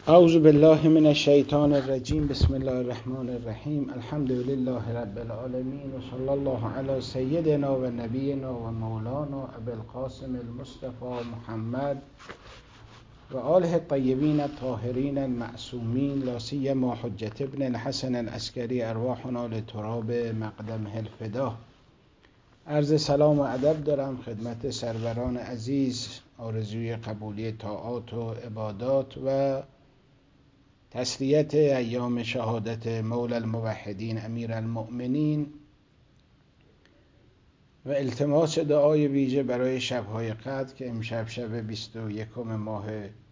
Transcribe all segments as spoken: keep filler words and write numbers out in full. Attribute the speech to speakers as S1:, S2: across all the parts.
S1: اعوذ بالله من الشیطان الرجیم. بسم الله الرحمن الرحیم. الحمد لله رب العالمین و صلی الله علی سیدنا و نبینا و مولانا ابی القاسم المصطفى محمد و آله الطیبین الطاهرین المعصومین، لا سیما حجة ابن الحسن العسکری ارواحنا لتراب مقدمه الفدا. عرض سلام و ادب دارم خدمت سروران عزیز، آرزوی قبولی طاعات و عبادات و تسلیت ایام شهادت مولا الموحدین امیر المؤمنین و التماس دعای ویژه برای شب‌های قدر که امشب شب بیست و یکم ماه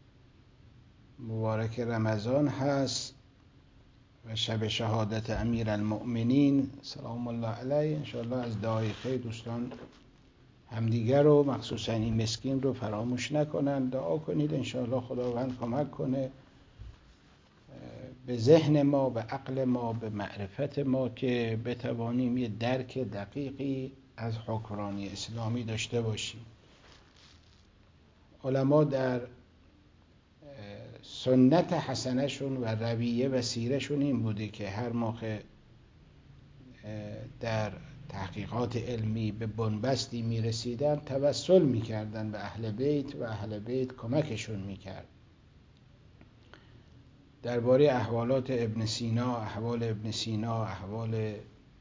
S1: مبارک رمضان هست و شب شهادت امیر المؤمنین سلام الله علیه. انشاءالله از دعای خیر دوستان همدیگر رو، مخصوصا این مسکین رو فراموش نکنن. دعا کنید انشاءالله خداوند کمک کنه به ذهن ما، به عقل ما، به معرفت ما که بتوانیم یه درک دقیقی از حکمرانی اسلامی داشته باشیم. علما در سنت حسنه شون و رویه و سیره شون این بوده که هر موقع در تحقیقات علمی به بنبستی می رسیدن توسل می کردن به اهل بیت و اهل بیت کمکشون می کرد. درباره احوالات ابن سینا، احوال ابن سینا، احوال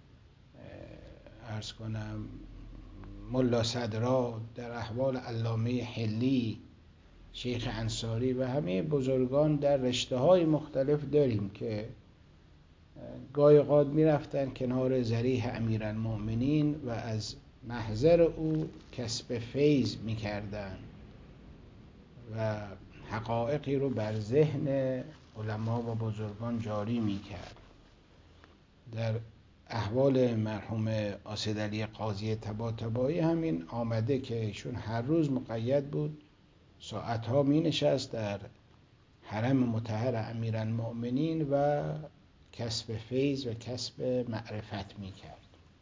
S1: عرض کنم ملا صدرا، در احوال علامه حلی، شیخ انصاری و همه بزرگان در رشته های مختلف داریم که گاهی اوقات می رفتن کنار ضریح امیرالمؤمنین و از محضر او کسب فیض می کردن و حقایقی رو بر ذهن علما و بزرگان جاری می کرد. در احوال مرحوم آصدعلی قاضی طباطبایی همین آمده که ایشون هر روز مقید بود ساعتها می نشست در حرم مطهر امیرالمؤمنین و کسب فیض و کسب معرفت می کرد.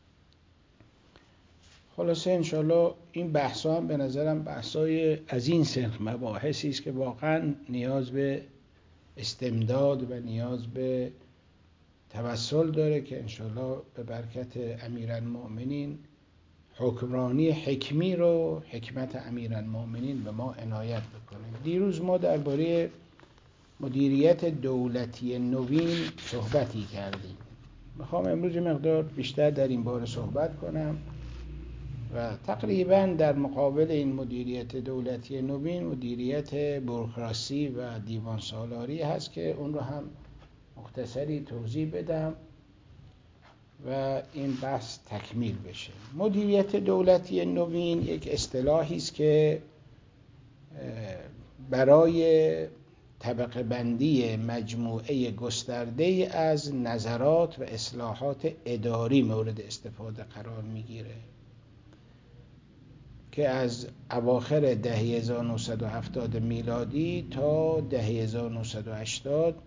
S1: خلاصه انشالله این بحثا هم به نظرم بحثای از این سنخ مباحثی است که واقعا نیاز به استمداد و نیاز به توسل داره که انشالله به برکت امیرالمؤمنین حکمرانی حکمی رو حکمت امیرالمؤمنین به ما عنایت بکنه. دیروز ما درباره مدیریت دولتی نوین صحبتی کردیم. میخوام امروز مقدار بیشتر در این باره صحبت کنم و تقریبا در مقابل این مدیریت دولتی نوین مدیریت بوروکراسی و دیوان سالاری هست که اون رو هم مختصری توضیح بدم و این بحث تکمیل بشه. مدیریت دولتی نوین یک اصطلاحی است که برای طبقه بندی مجموعه گسترده از نظرات و اصلاحات اداری مورد استفاده قرار میگیره که از اواخر دهه هزار و نهصد و هفتاد میلادی تا دهه هزار و نهصد و هشتاد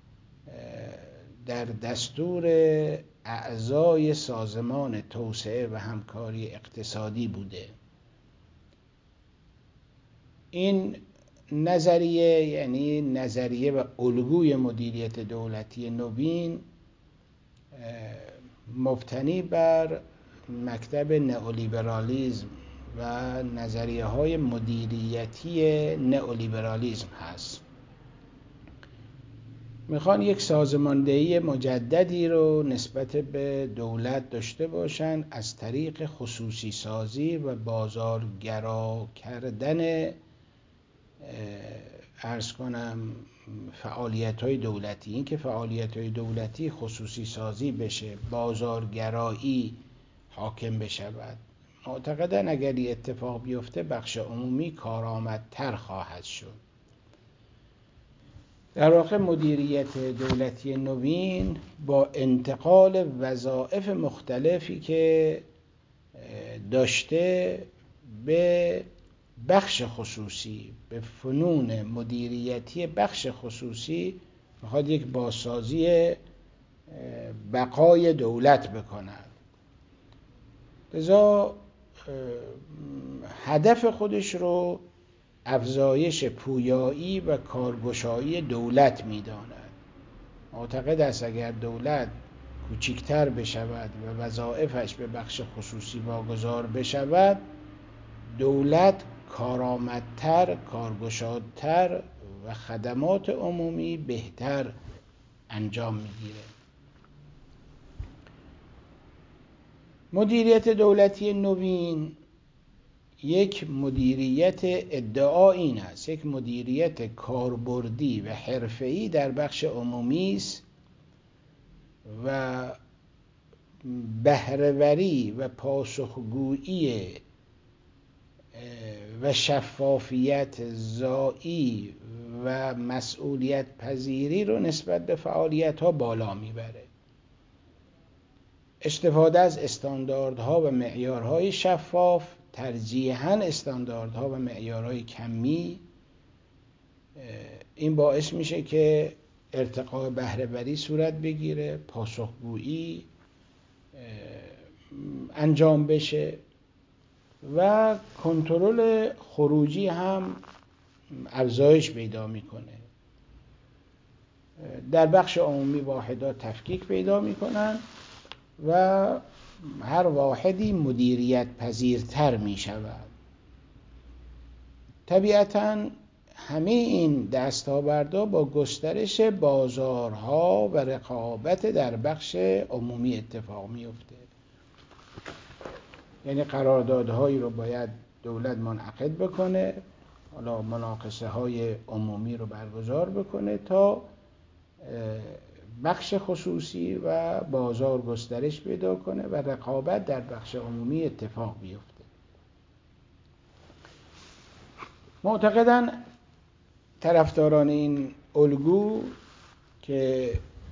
S1: در دستور اعضای سازمان توسعه و همکاری اقتصادی بوده. این نظریه یعنی نظریه و الگوی مدیریت دولتی نوین مبتنی بر مکتب نئولیبرالیسم و نظریه های مدیریتی نئولیبرالیسم هست. میخوان یک سازماندهی مجددی رو نسبت به دولت داشته باشن از طریق خصوصی سازی و بازارگرا کردن عرض کنم فعالیت های دولتی. این که فعالیت های دولتی خصوصی سازی بشه، بازارگرایی حاکم بشود، معتقدن اگر این اتفاق بیفته بخش عمومی کارآمدتر خواهد شد. در واقع مدیریت دولتی نوین با انتقال وظایف مختلفی که داشته به بخش خصوصی، به فنون مدیریتی بخش خصوصی میخواد یک بازسازی بقای دولت بکند. لذا هدف خودش رو افزایش پویایی و کارگشایی دولت می‌داند. معتقد است اگر دولت کوچکتر بشود و وظایفش به بخش خصوصی واگذار بشود، دولت کارآمدتر، کارگشادتر و خدمات عمومی بهتر انجام میگیره. مدیریت دولتی نوین یک مدیریت ادعا این است، یک مدیریت کاربردی و حرفه‌ای در بخش عمومی است و بهره‌وری و پاسخگویی و شفافیت زایی و مسئولیت پذیری رو نسبت به فعالیت‌ها بالا میبره. استفاده از استانداردها و معیارهای شفاف، ترجیحاً استانداردها و معیارهای کمی، این باعث میشه که ارتقاء بهره‌وری صورت بگیره، پاسخگویی انجام بشه و کنترل خروجی هم افزایش پیدا میکنه. در بخش عمومی واحدات تفکیک پیدا میکنن و هر واحدی مدیریت پذیرتر میشود. طبیعتاً همه این دستاوردها با گسترش بازارها و رقابت در بخش عمومی اتفاق میفته. یعنی قراردادهایی رو باید دولت منعقد بکنه، حالا مناقصه های عمومی رو برگزار بکنه تا بخش خصوصی و بازار گسترش پیدا کنه و رقابت در بخش عمومی اتفاق بیفته. معتقداً طرفداران این الگو که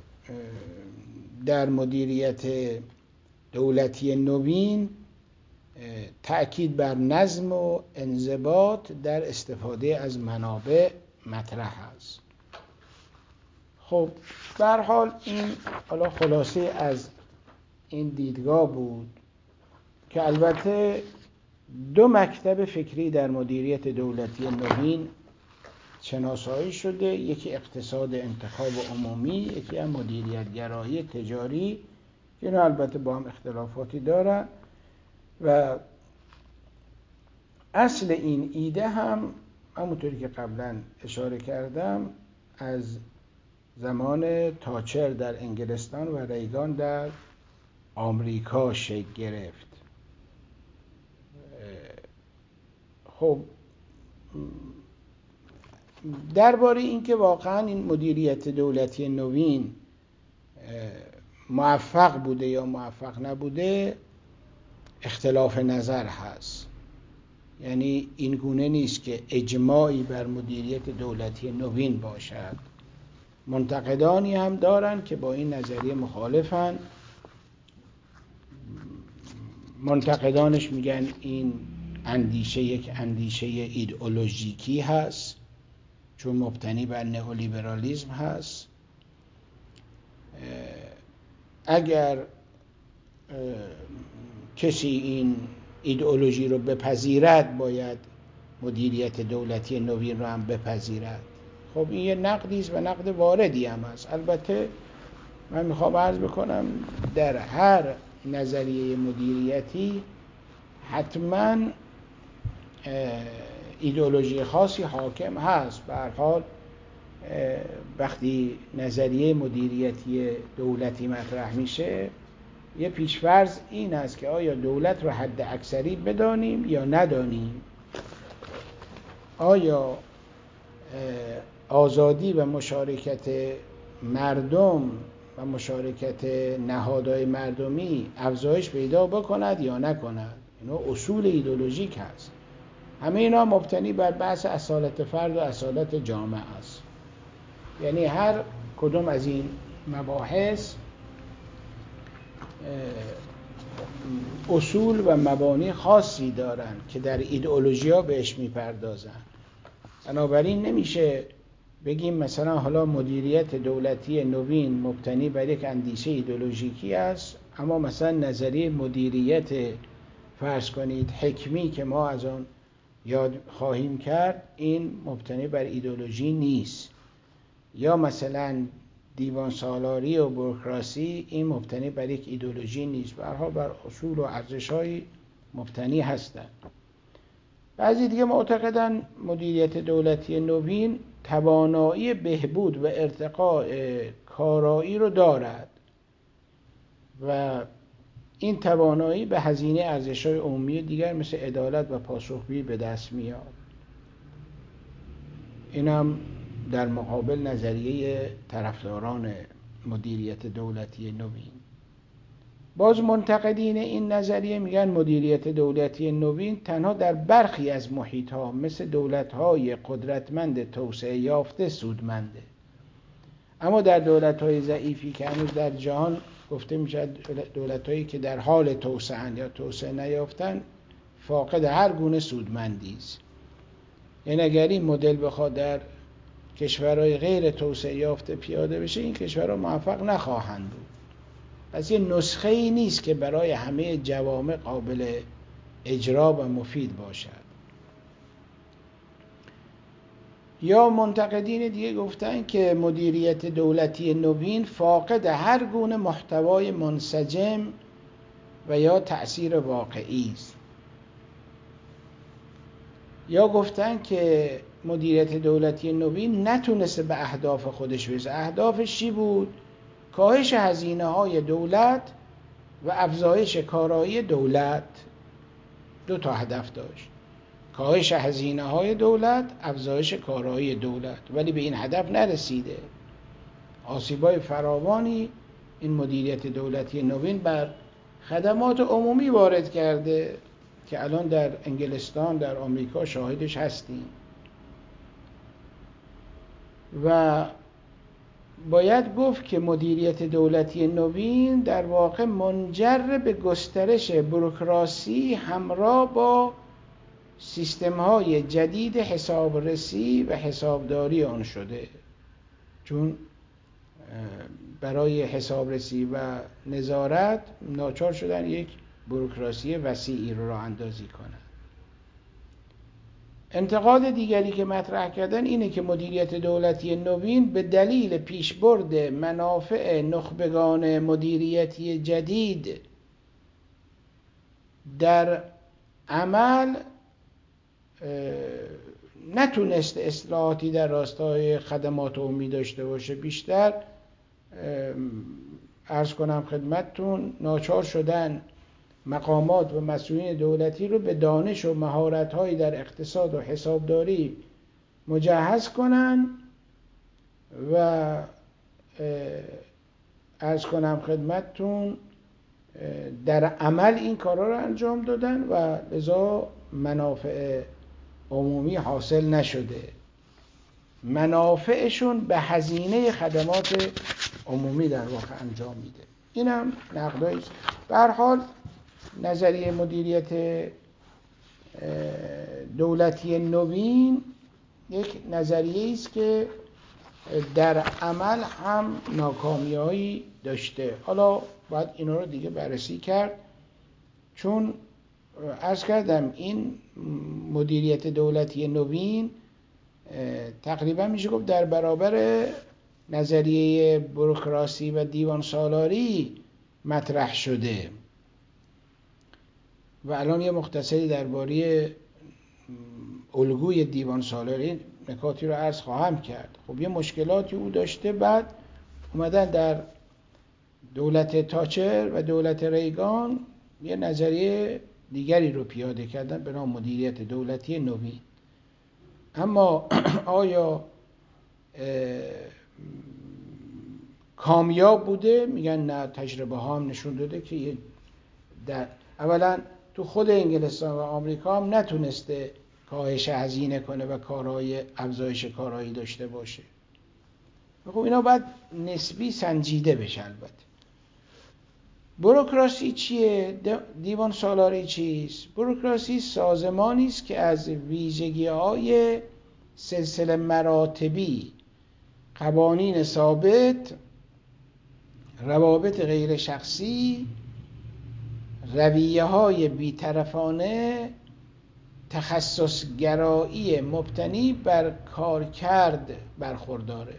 S1: در مدیریت دولتی نوین تأکید بر نظم و انضباط در استفاده از منابع مطرح است. خب به هر حال این حالا خلاصه از این دیدگاه بود که البته دو مکتب فکری در مدیریت دولتی نوین شناسایی شده، یکی اقتصاد انتخاب عمومی، یکی هم مدیریت گرایی تجاری، که اینا البته با هم اختلافاتی دارن و اصل این ایده هم همونطوری که قبلا اشاره کردم از زمان تاچر در انگلستان و ریگان در آمریکا شکل گرفت. خب درباره اینکه واقعا این مدیریت دولتی نوین موفق بوده یا موفق نبوده اختلاف نظر هست. یعنی این گونه نیست که اجماعی بر مدیریت دولتی نوین باشد. منتقدانی هم دارن که با این نظریه مخالفن. منتقدانش میگن این اندیشه یک اندیشه ایدئولوژیکی هست چون مبتنی بر نئولیبرالیسم هست. اگر کسی این ایدئولوژی رو بپذیرد باید مدیریت دولتی نوین رو هم بپذیرد. خب این یه نقدی است و نقد واردی هم هست. البته من میخوام عرض بکنم در هر نظریه مدیریتی حتما ایدئولوژی خاصی حاکم هست. به هر حال وقتی نظریه مدیریتی دولتی مطرح میشه یه پیش‌فرض این است که آیا دولت رو حد اکثری بدانیم یا ندانیم، آیا آزادی و مشارکت مردم و مشارکت نهادهای مردمی افزایش پیدا بکند یا نکند. اینا اصول ایدئولوژیک هست. همه اینا مبتنی بر بحث اصالت فرد و اصالت جامعه است. یعنی هر کدوم از این مباحث اصول و مبانی خاصی دارن که در ایدئولوژی‌ها بهش میپردازن. بنابراین نمیشه بگیم مثلا حالا مدیریت دولتی نوین مبتنی بر یک اندیشه ایدئولوژیکی است، اما مثلا نظریه مدیریت فرض کنید حکمی که ما از آن یاد خواهیم کرد این مبتنی بر ایدئولوژی نیست، یا مثلا دیوان سالاری و بوروکراسی این مبتنی بر یک ایدئولوژی نیست، به هر حال بر اصول و ارزش‌های مبتنی هستند. بعضی دیگه معتقدن مدیریت دولتی نوین توانایی بهبود و ارتقاء کارایی رو دارد و این توانایی به هزینه ارزش‌های عمومی دیگر مثل عدالت و پاسخگویی به دست میاد. اینم در مقابل نظریه طرفداران مدیریت دولتی نوین. باز منتقدین این نظریه میگن مدیریت دولتی نوین تنها در برخی از محیط‌ها مثل دولت‌های قدرتمند توسعه یافته سودمنده، اما در دولت‌های ضعیفی که هنوز در جهان گفته میشه دولت‌هایی که در حال توسعه یا توسعه نیافتن فاقد هر گونه سودمندی است. یعنی اگر این مدل بخواد در کشورهای غیر توسعه یافته پیاده بشه این کشورها موفق نخواهند بود. پس یه نسخه ای نیست که برای همه جوامع قابل اجرا و مفید باشد. یا منتقدین دیگه گفتن که مدیریت دولتی نوین فاقد هر گونه محتوای منسجم و یا تأثیر واقعی است. یا گفتن که مدیریت دولتی نوین نتونسته به اهداف خودش برسه. اهدافش چی بود؟ کاهش هزینه‌های دولت و افزایش کارایی دولت. دو تا هدف داشت، کاهش هزینه‌های دولت، افزایش کارایی دولت، ولی به این هدف نرسیده. آسیب‌های فراوانی این مدیریت دولتی نوین بر خدمات عمومی وارد کرده که الان در انگلستان، در آمریکا شاهدش هستیم. و باید گفت که مدیریت دولتی نوین در واقع منجر به گسترش بوروکراسی همراه با سیستم‌های جدید حسابرسی و حسابداری آن شده، چون برای حسابرسی و نظارت ناچار شدن یک بوروکراسی وسیعی رو راه اندازی کنند. انتقاد دیگری که مطرح کردن اینه که مدیریت دولتی نوین به دلیل پیشبرد منافع نخبگان مدیریتی جدید در عمل نتونست اصلاحاتی در راستای خدمات عمومی داشته باشه. بیشتر عرض کنم خدمتتون ناچار شدن مقامات و مسئولین دولتی رو به دانش و مهارت‌هایی در اقتصاد و حسابداری مجهز کنن و عرض کنم خدمتتون در عمل این کارا رو انجام دادن و لذا منافع عمومی حاصل نشده. منافعشون به هزینه خدمات عمومی در واقع انجام میده. اینم نقدایی است. به هر حال نظریه مدیریت دولتی نوین یک نظریه است که در عمل هم ناکامی‌هایی داشته. حالا باید اینا رو دیگه بررسی کرد، چون عرض کردم این مدیریت دولتی نوین تقریبا میشه گفت در برابر نظریه بوروکراسی و دیوان سالاری مطرح شده و الان یه مختصری درباره الگوی دیوان سالاری نکاتی رو عرض خواهم کرد. خب یه مشکلاتی او داشته، بعد اومدن در دولت تاچر و دولت ریگان یه نظریه دیگری رو پیاده کردن به نام مدیریت دولتی نوین. اما آیا کامیاب بوده؟ میگن نه. تجربه ها هم نشون داده که در اولا تو خود انگلستان و آمریکا هم نتونسته کاهش هزینه کنه و کارهای افزایش کارایی داشته باشه. خب اینا باید نسبی سنجیده بشه. البته بوروکراسی چیه؟ دیوان سالاری چیست؟ بوروکراسی سازمانی است که از ویژگی‌های سلسله مراتبی، قوانین ثابت، روابط غیر شخصی، رویه‌های بی‌طرفانه تخصصگرایی مبتنی بر کارکرد برخورداره.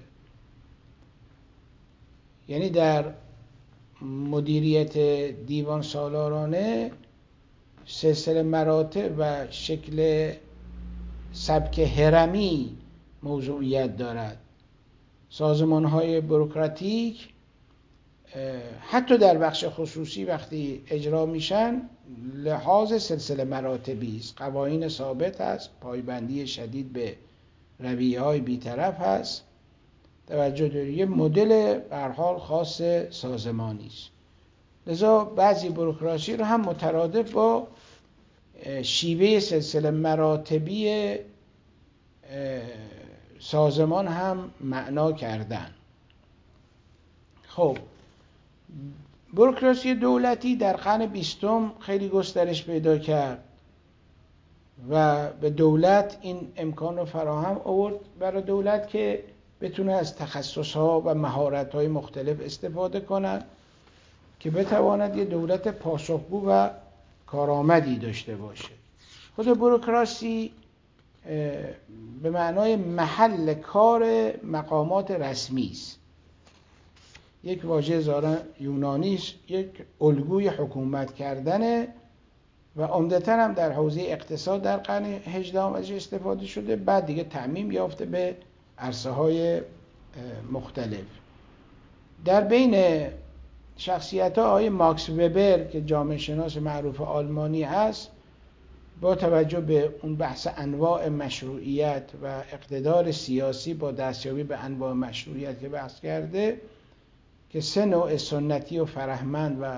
S1: یعنی در مدیریت دیوان سالارانه سلسله مراتب و شکل سبک هرمی موضوعیت دارد. سازمان‌های بوروکراتیک حتی در بخش خصوصی وقتی اجرا میشن لحاظ سلسله مراتبی است. قوانین ثابت هست، پایبندی شدید به رویه‌های بی‌طرف هست. توجه داری، یه مدل به هر حال خاص سازمانی است. لذا بعضی بوروکراسی رو هم مترادف با شیوه سلسله مراتبی سازمان هم معنا کردن. خب بوروکراسی دولتی در قرن بیستم خیلی گسترش پیدا کرد و به دولت این امکان رو فراهم آورد برای دولت که بتونه از تخصص‌ها و مهارت‌های مختلف استفاده کنند که بتواند یه دولت پاسخگو و کارآمدی داشته باشه. خود بوروکراسی به معنای محل کار مقامات رسمی است. یک واژه ظاهراً یونانی است، یک الگوی حکومت کردنه و عمدتاً هم در حوزه اقتصاد در قرن هجدهم ازش استفاده شده، بعد دیگه تعمیم یافته به عرصه‌های مختلف. در بین شخصیت‌ها آقای ماکس وبر که جامعه شناس معروف آلمانی هست، با توجه به اون بحث انواع مشروعیت و اقتدار سیاسی با دستیابی به انواع مشروعیت که بحث کرده، که سه نوع سنتی و فرهمند و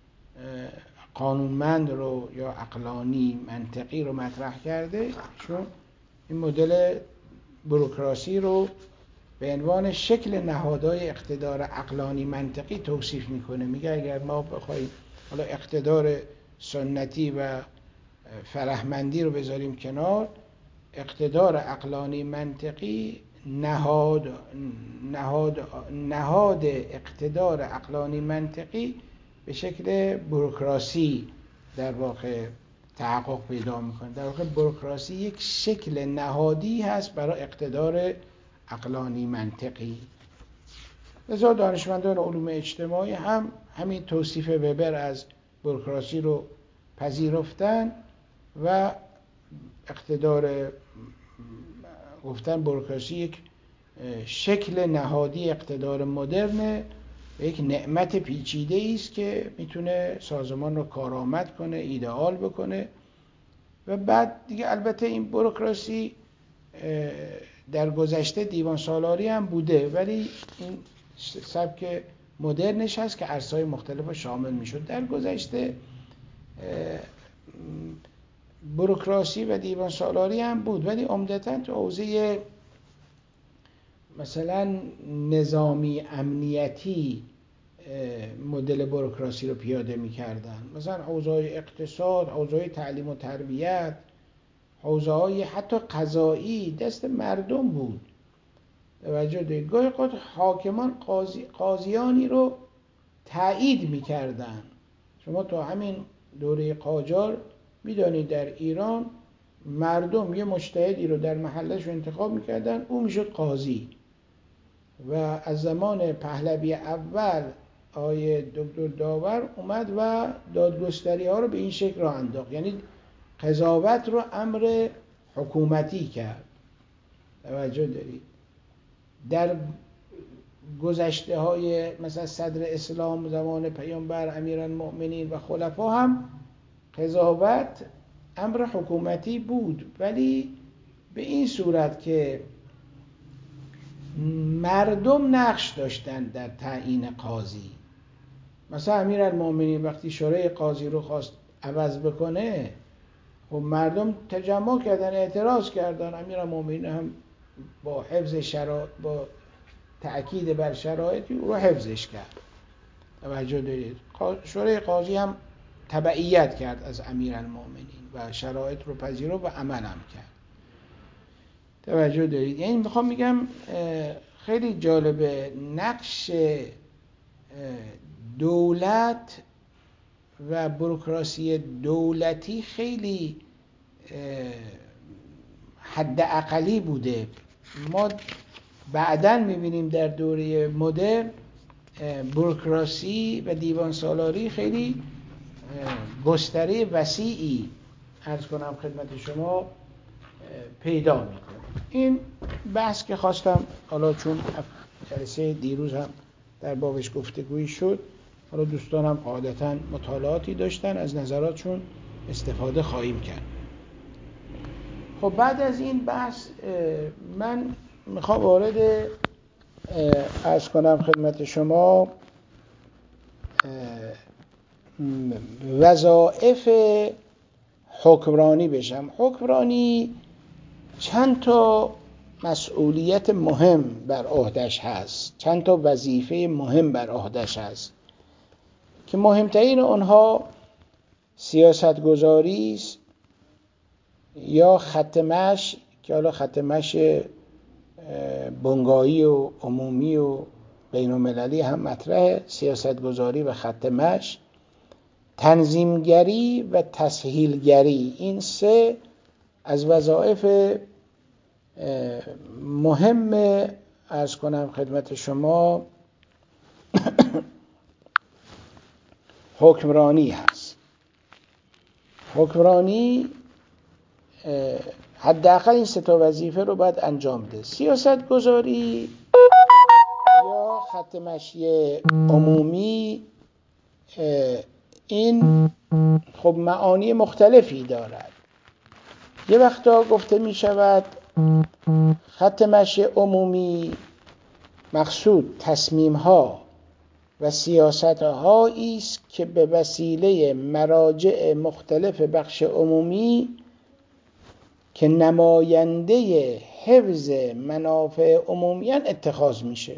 S1: قانونمند رو یا عقلانی منطقی رو مطرح کرده، چون این مدل بوروکراسی رو به عنوان شکل نهادهای اقتدار عقلانی منطقی توصیف میکنه. میگه اگر ما بخوایم حالا اقتدار سنتی و فرهمندی رو بذاریم کنار، اقتدار عقلانی منطقی نهاد نهاد نهاد اقتدار عقلانی منطقی به شکل بوروکراسی در واقع تحقق پیدا میکنه. در واقع بوروکراسی یک شکل نهادی هست برای اقتدار عقلانی منطقی. لذا دانشمندان علوم اجتماعی هم همین توصیف وبر از بوروکراسی رو پذیرفتن و اقتدار گفتن بوروکراسی یک شکل نهادی اقتدار مدرن و یک نعمت پیچیده است که میتونه سازمان رو کارآمد کنه، ایدئال بکنه. و بعد دیگه البته این بوروکراسی در گذشته دیوان سالاری هم بوده، ولی این سبک مدرنش هست که عرصه‌های مختلف رو شامل میشد. در گذشته بوروکراسی و دیوان سالاری هم بود، ولی عمدتاً تو حوزه مثلا نظامی امنیتی مدل بوروکراسی رو پیاده می‌کردن. مثلا حوزه‌های اقتصاد، حوزه‌های تعلیم و تربیت، حوزه‌های حتی قضایی دست مردم بود. توجه دارید، گاهی اوقات حاکمان قاضی، قاضیانی رو تایید می‌کردن. شما تا همین دوره قاجار می‌دانید در ایران مردم یه مجتهدی رو در محلش انتخاب می‌کردن، او میشد قاضی. و از زمان پهلوی اول آقای دکتر داور اومد و دادگستری ها رو به این شکل راه انداخت، یعنی قضاوت رو امر حکومتی کرد. توجه دارید، در گذشته های مثلا صدر اسلام زمان پیامبر امیرالمؤمنین و خلفا هم قضاوت امر حکومتی بود، ولی به این صورت که مردم نقش داشتن در تعیین قاضی. مثلا امیرالمؤمنین وقتی شورای قاضی رو خواست عوض بکنه، خب مردم تجمع کردن، اعتراض کردن، امیرالمؤمنین هم با حفظ شرایط، با تأکید بر شرایطی رو حفظش کرد. توجه دارید، شورای قاضی هم تبعیت کرد از امیرالمؤمنین و شرایط رو پذیرفت و عمل هم کرد. توجه دارید، یعنی میخوام میگم خیلی جالبه نقش دولت و بوروکراسی دولتی خیلی حد اقلی بوده. ما بعداً میبینیم در دوره مدرن بوروکراسی و دیوان سالاری خیلی گستره وسیعی عرض کنم خدمت شما پیدا میکنه. این بحث که خواستم، حالا چون جلسه دیروز هم در بابش گفتگویی شد، حالا دوستانم قاعدتاً مطالعاتی داشتن، از نظراتشون استفاده خواهیم کرد. خب بعد از این بحث من میخوام وارد عرض کنم خدمت شما وظایف حکمرانی بشم. حکمرانی چند تا مسئولیت مهم بر عهده‌اش هست، چند تا وظیفه مهم بر عهده‌اش هست که مهمترین اونها سیاستگذاری است یا خط مشی، که حالا خط مشی بنگاهی و عمومی و بین المللی هم مطرحه، سیاستگذاری و خط مشی، تنظیمگری و تسهیلگری. این سه از وظایف مهم عرض کنم خدمت شما حکمرانی هست. حکمرانی حداقل این سه تا وظیفه رو باید انجام ده. سیاست گذاری یا خط مشی عمومی این خب معانی مختلفی دارد. یه وقتا گفته می شود خط مشی عمومی مقصود تصمیم ها و سیاست هایی است که به وسیله مراجع مختلف بخش عمومی که نماینده حفظ منافع عمومیان اتخاذ میشه.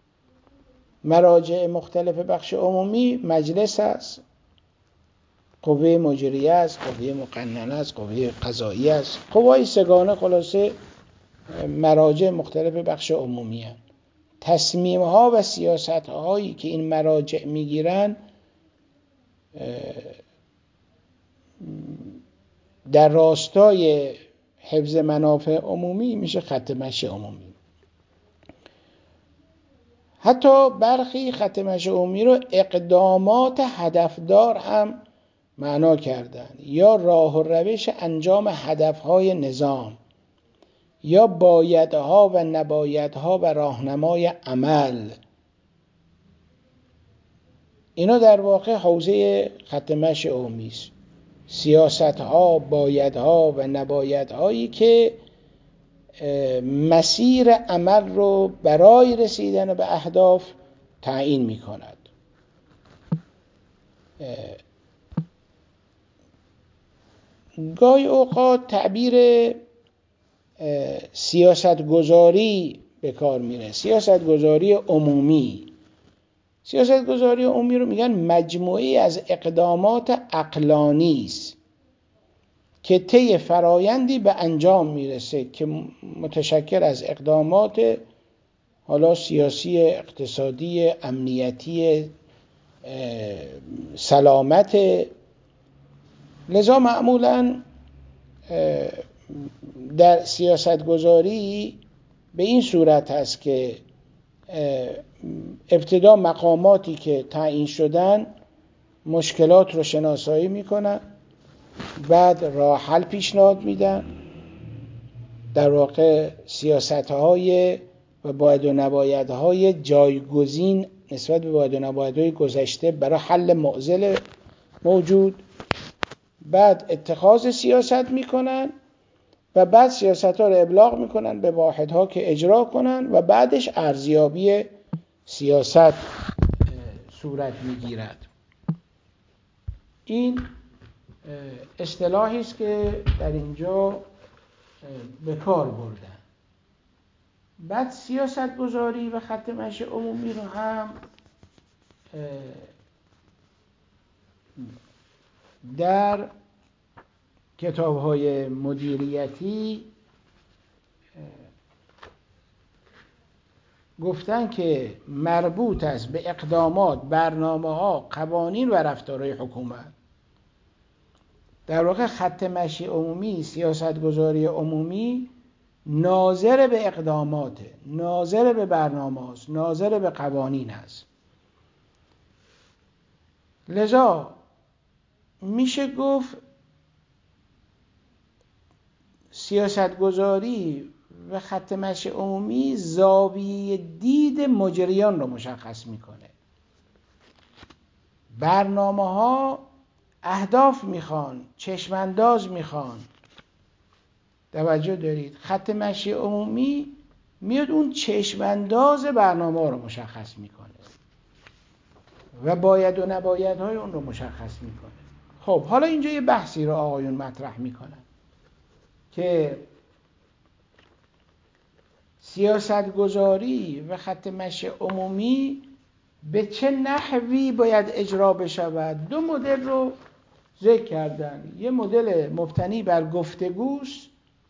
S1: مراجع مختلف بخش عمومی مجلس است، قوه مجریه است، قوه مقننه است، قوه قضاییه است، قوای سگانه، خلاصه مراجع مختلف بخش عمومی هستند. تصمیم ها و سیاست هایی که این مراجع میگیرن در راستای حفظ منافع عمومی میشه خط مشی عمومی. حتی برخی خط مشی عمومی رو اقدامات هدفدار هم معنا کردن، یا راه و روش انجام هدفهای نظام، یا بایدها و نبایدها و راهنمای عمل. اینا در واقع حوزه خط مشی عمومی است. سیاستها، بایدها و نبایدهایی که مسیر عمل رو برای رسیدن به اهداف تعیین می کند. گاهی اوقات تعبیر سیاست گذاری به کار میره، سیاست گذاری عمومی. سیاست گذاری عمومی رو میگن مجموعی از اقدامات عقلانی است که طی فرایندی به انجام میرسه که متشکل از اقدامات حالا سیاسی، اقتصادی، امنیتی، سلامت. لذا معمولاً در سیاست گذاری به این صورت هست که ابتدا مقاماتی که تعیین شدن مشکلات رو شناسایی میکنن، بعد راه حل پیشنهاد میدن. در واقع سیاست‌های و باید و نبایدهای جایگزین نسبت به باید و نبایدهای گذشته برای حل معضل موجود، بعد اتخاذ سیاست میکنن و بعد سیاست‌ها رو ابلاغ میکنن به واحدها که اجرا کنن و بعدش ارزیابی سیاست صورت میگیرد. این اصطلاحی است که در اینجا به کار بردن. بعد سیاست گذاری و خط مشی عمومی رو هم در کتاب‌های مدیریتی گفتن که مربوط است به اقدامات، برنامه‌ها، قوانین و رفتارهای حکومت. در واقع خط مشی عمومی، سیاستگذاری عمومی ناظر به اقداماته، ناظر به برنامه است، ناظر به قوانین است. لذا میشه گفت سیاستگذاری و خط مشی عمومی زاویه دید مجریان رو مشخص میکنه. برنامه ها اهداف میخوان، چشمانداز میخوان. توجه دارید؟ خط مشی عمومی میاد اون چشمانداز برنامه رو مشخص میکنه و باید و نباید های اون رو مشخص میکنه. خب حالا اینجا یه بحثی رو آقایون مطرح میکنن که سیاستگذاری و خط مشی عمومی به چه نحوی باید اجرا بشود. دو مدل رو ذکر کردن، یه مدل مبتنی بر گفتگوست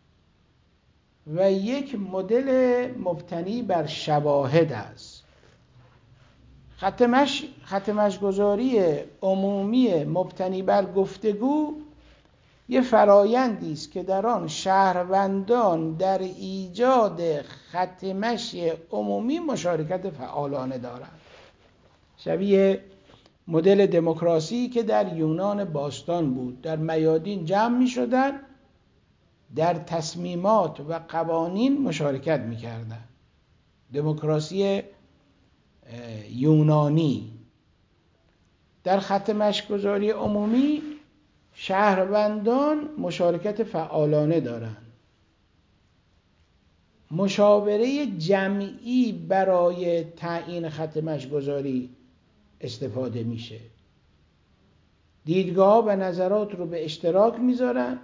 S1: و یک مدل مبتنی بر شواهد است. خط مش خط مشی‌گذاری عمومی مبتنی بر گفتگو یه فرایندی است که در آن شهروندان در ایجاد خط مشی عمومی مشارکت فعالانه دارند، شبیه مدل دموکراسی که در یونان باستان بود. در میادین جمع می شدن، در تصمیمات و قوانین مشارکت می کردن. دموکراسی یونانی. در خط مشی‌گذاری عمومی شهروندان مشارکت فعالانه دارند. مشاوره جمعی برای تعیین خط مشی‌گذاری استفاده میشه. دیدگاه و نظرات رو به اشتراک میذارن.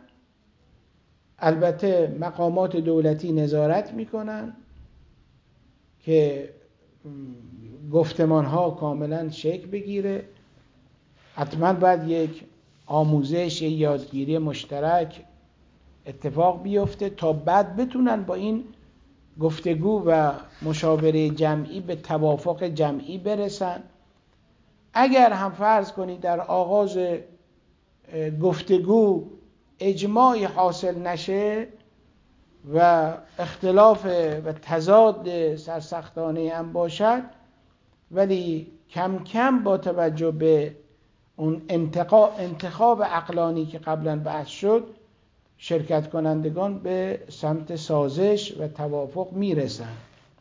S1: البته مقامات دولتی نظارت میکنن که گفتمان ها کاملا شکل بگیره. حتما باید یک آموزش، یک یادگیری مشترک اتفاق بیفته تا بعد بتونن با این گفتگو و مشاوره جمعی به توافق جمعی برسن. اگر هم فرض کنید در آغاز گفتگو اجماعی حاصل نشه و اختلاف و تضاد سرسختانه هم باشد، ولی کم کم با توجه به اون انتخاب عقلانی که قبلا بحث شد، شرکت کنندگان به سمت سازش و توافق میرسن.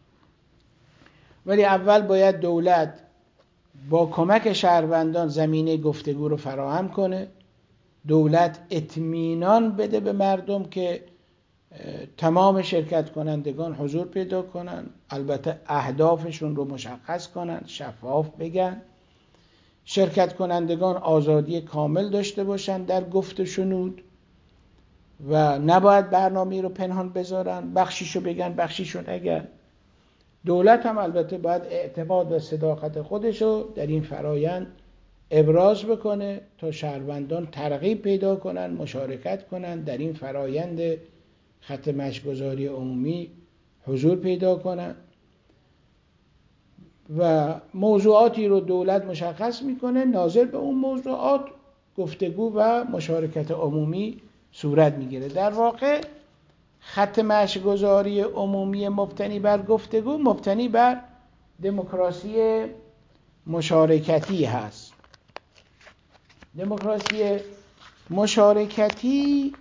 S1: ولی اول باید دولت با کمک شهروندان زمینه گفتگو رو فراهم کنه. دولت اطمینان بده به مردم که تمام شرکت کنندگان حضور پیدا کنن، البته اهدافشون رو مشخص کنن، شفاف بگن. شرکت کنندگان آزادی کامل داشته باشن در گفت و شنود و نباید برنامه رو پنهان بذارن، بخشیشو بگن بخشیشو نگن. دولت هم البته باید اعتماد و صداقت خودشو در این فرایند ابراز بکنه تا شهروندان ترغیب پیدا کنن، مشارکت کنن در این فرایند خط مشی‌گذاری عمومی، حضور پیدا کنن و موضوعاتی رو دولت مشخص میکنه. ناظر به اون موضوعات گفتگو و مشارکت عمومی صورت میگیره. در واقع خط مشی‌گذاری عمومی مبتنی بر گفتگو مبتنی بر دموکراسی مشارکتی هست. دموکراسی مشارکتی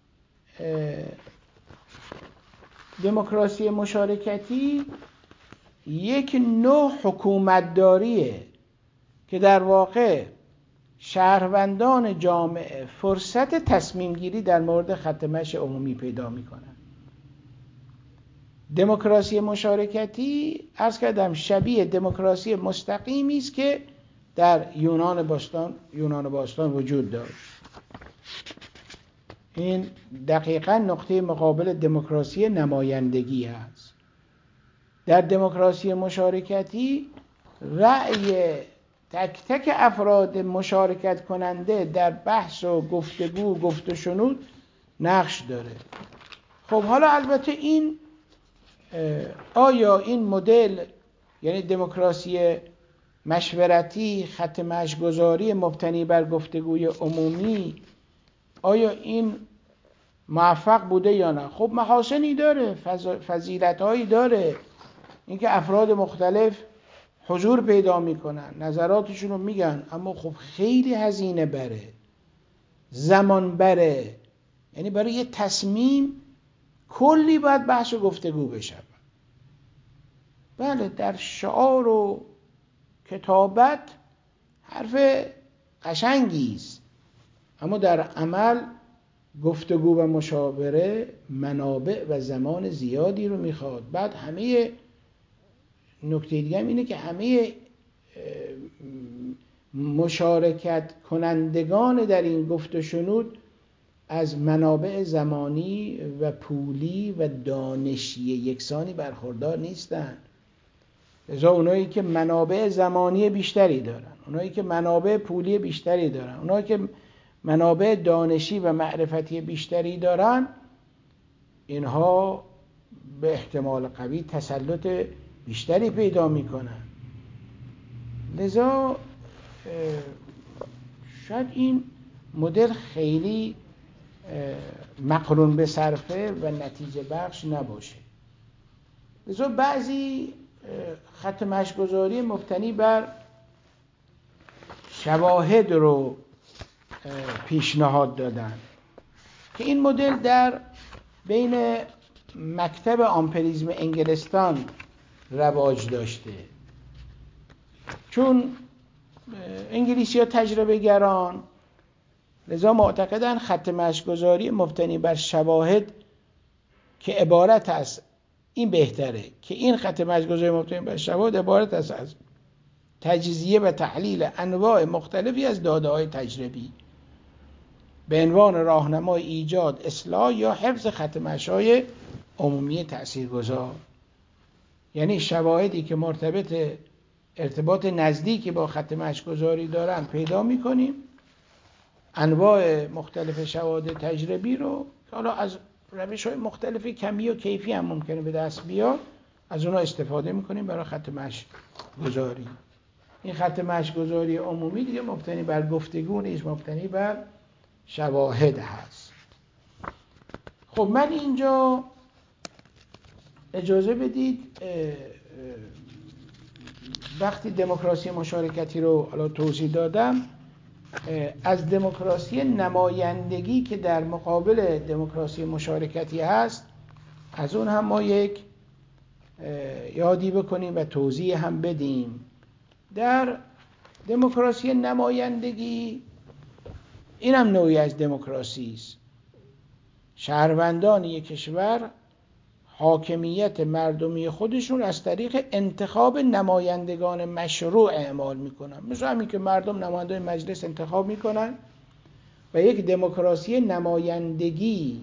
S1: دموکراسی مشارکتی یک نوع حکومتداریه که در واقع شهروندان جامعه فرصت تصمیم گیری در مورد خط مشی عمومی پیدا میکنن. دموکراسی مشارکتی عرض کردم شبیه دموکراسی مستقیمی است که در یونان باستان یونان باستان وجود داشت. این دقیقاً نقطه مقابل دموکراسی نمایندگی است. در دموکراسی مشارکتی رأی تک تک افراد مشارکت کننده در بحث و گفتگو گفت و شنود نقش داره. خب حالا البته این آیا این مدل، یعنی دموکراسی مشورتی، خط مشی‌گذاری مبتنی بر گفتگوی عمومی، آیا این موفق بوده یا نه؟ خب محاسنی داره، فضیلت‌هایی داره، اینکه افراد مختلف حضور پیدا میکنن، نظراتشون رو میگن، اما خب خیلی هزینه بره، زمان بره. یعنی برای یه تصمیم کلی باید بحث و گفتگو بشه. بله در شعار و کتابت حرف قشنگی است، اما در عمل گفتگو و مشاوره منابع و زمان زیادی رو میخواد. بعد همه نکته دیگه هم اینه که همه مشارکت کنندگان در این گفت و شنود از منابع زمانی و پولی و دانشی یکسانی برخوردار نیستن. لذا اونایی که منابع زمانی بیشتری دارن، اونایی که منابع پولی بیشتری دارن، اونایی که منابع دانشی و معرفتی بیشتری دارن، اینها به احتمال قوی تسلط بیشتری پیدا میکنن. لذا شاید این مدل خیلی مقرون به صرفه و نتیجه بخش نباشه. لذا بعضی خط مشی‌گذاری مبتنی بر شواهد رو پیشنهاد دادن که این مدل در بین مکتب آمپریزم انگلستان رواج داشته، چون انگلیسی ها تجربه گران، لذا معتقدن خط مشی‌گذاری مبتنی بر شواهد که عبارت است، این بهتره که این خط مشی‌گذاری مبتنی بر شواهد عبارت است از تجزیه و تحلیل انواع مختلفی از داده‌های تجربی به عنوان راهنمای ایجاد، اصلاح یا حفظ خط مشی‌های عمومی تاثیرگذار. یعنی شواهدی که مرتبط ارتباط نزدیکی با خط مشی‌گذاری دارن پیدا می‌کنیم، انواع مختلف شواهد تجربی رو که حالا از روش‌های مختلف کمی و کیفی هم ممکنه به دست بیاد، از اونها استفاده می‌کنیم برای خط مشی‌گذاری. این خط مشی‌گذاری عمومی دیگه مبتنی بر گفتگو نیست، مبتنی بر شواهد هست. خب من اینجا اجازه بدید وقتی دموکراسی مشارکتی رو حالا توضیح دادم، از دموکراسی نمایندگی که در مقابل دموکراسی مشارکتی هست، از اون هم ما یک یادی بکنیم و توضیح هم بدیم. در دموکراسی نمایندگی این هم نوعی از دموکراسی است. شهروندان یک کشور حاکمیت مردمی خودشون از طریق انتخاب نمایندگان مشروع اعمال میکنن، مثل همین که مردم نمایندگان مجلس انتخاب میکنن. و یک دموکراسی نمایندگی،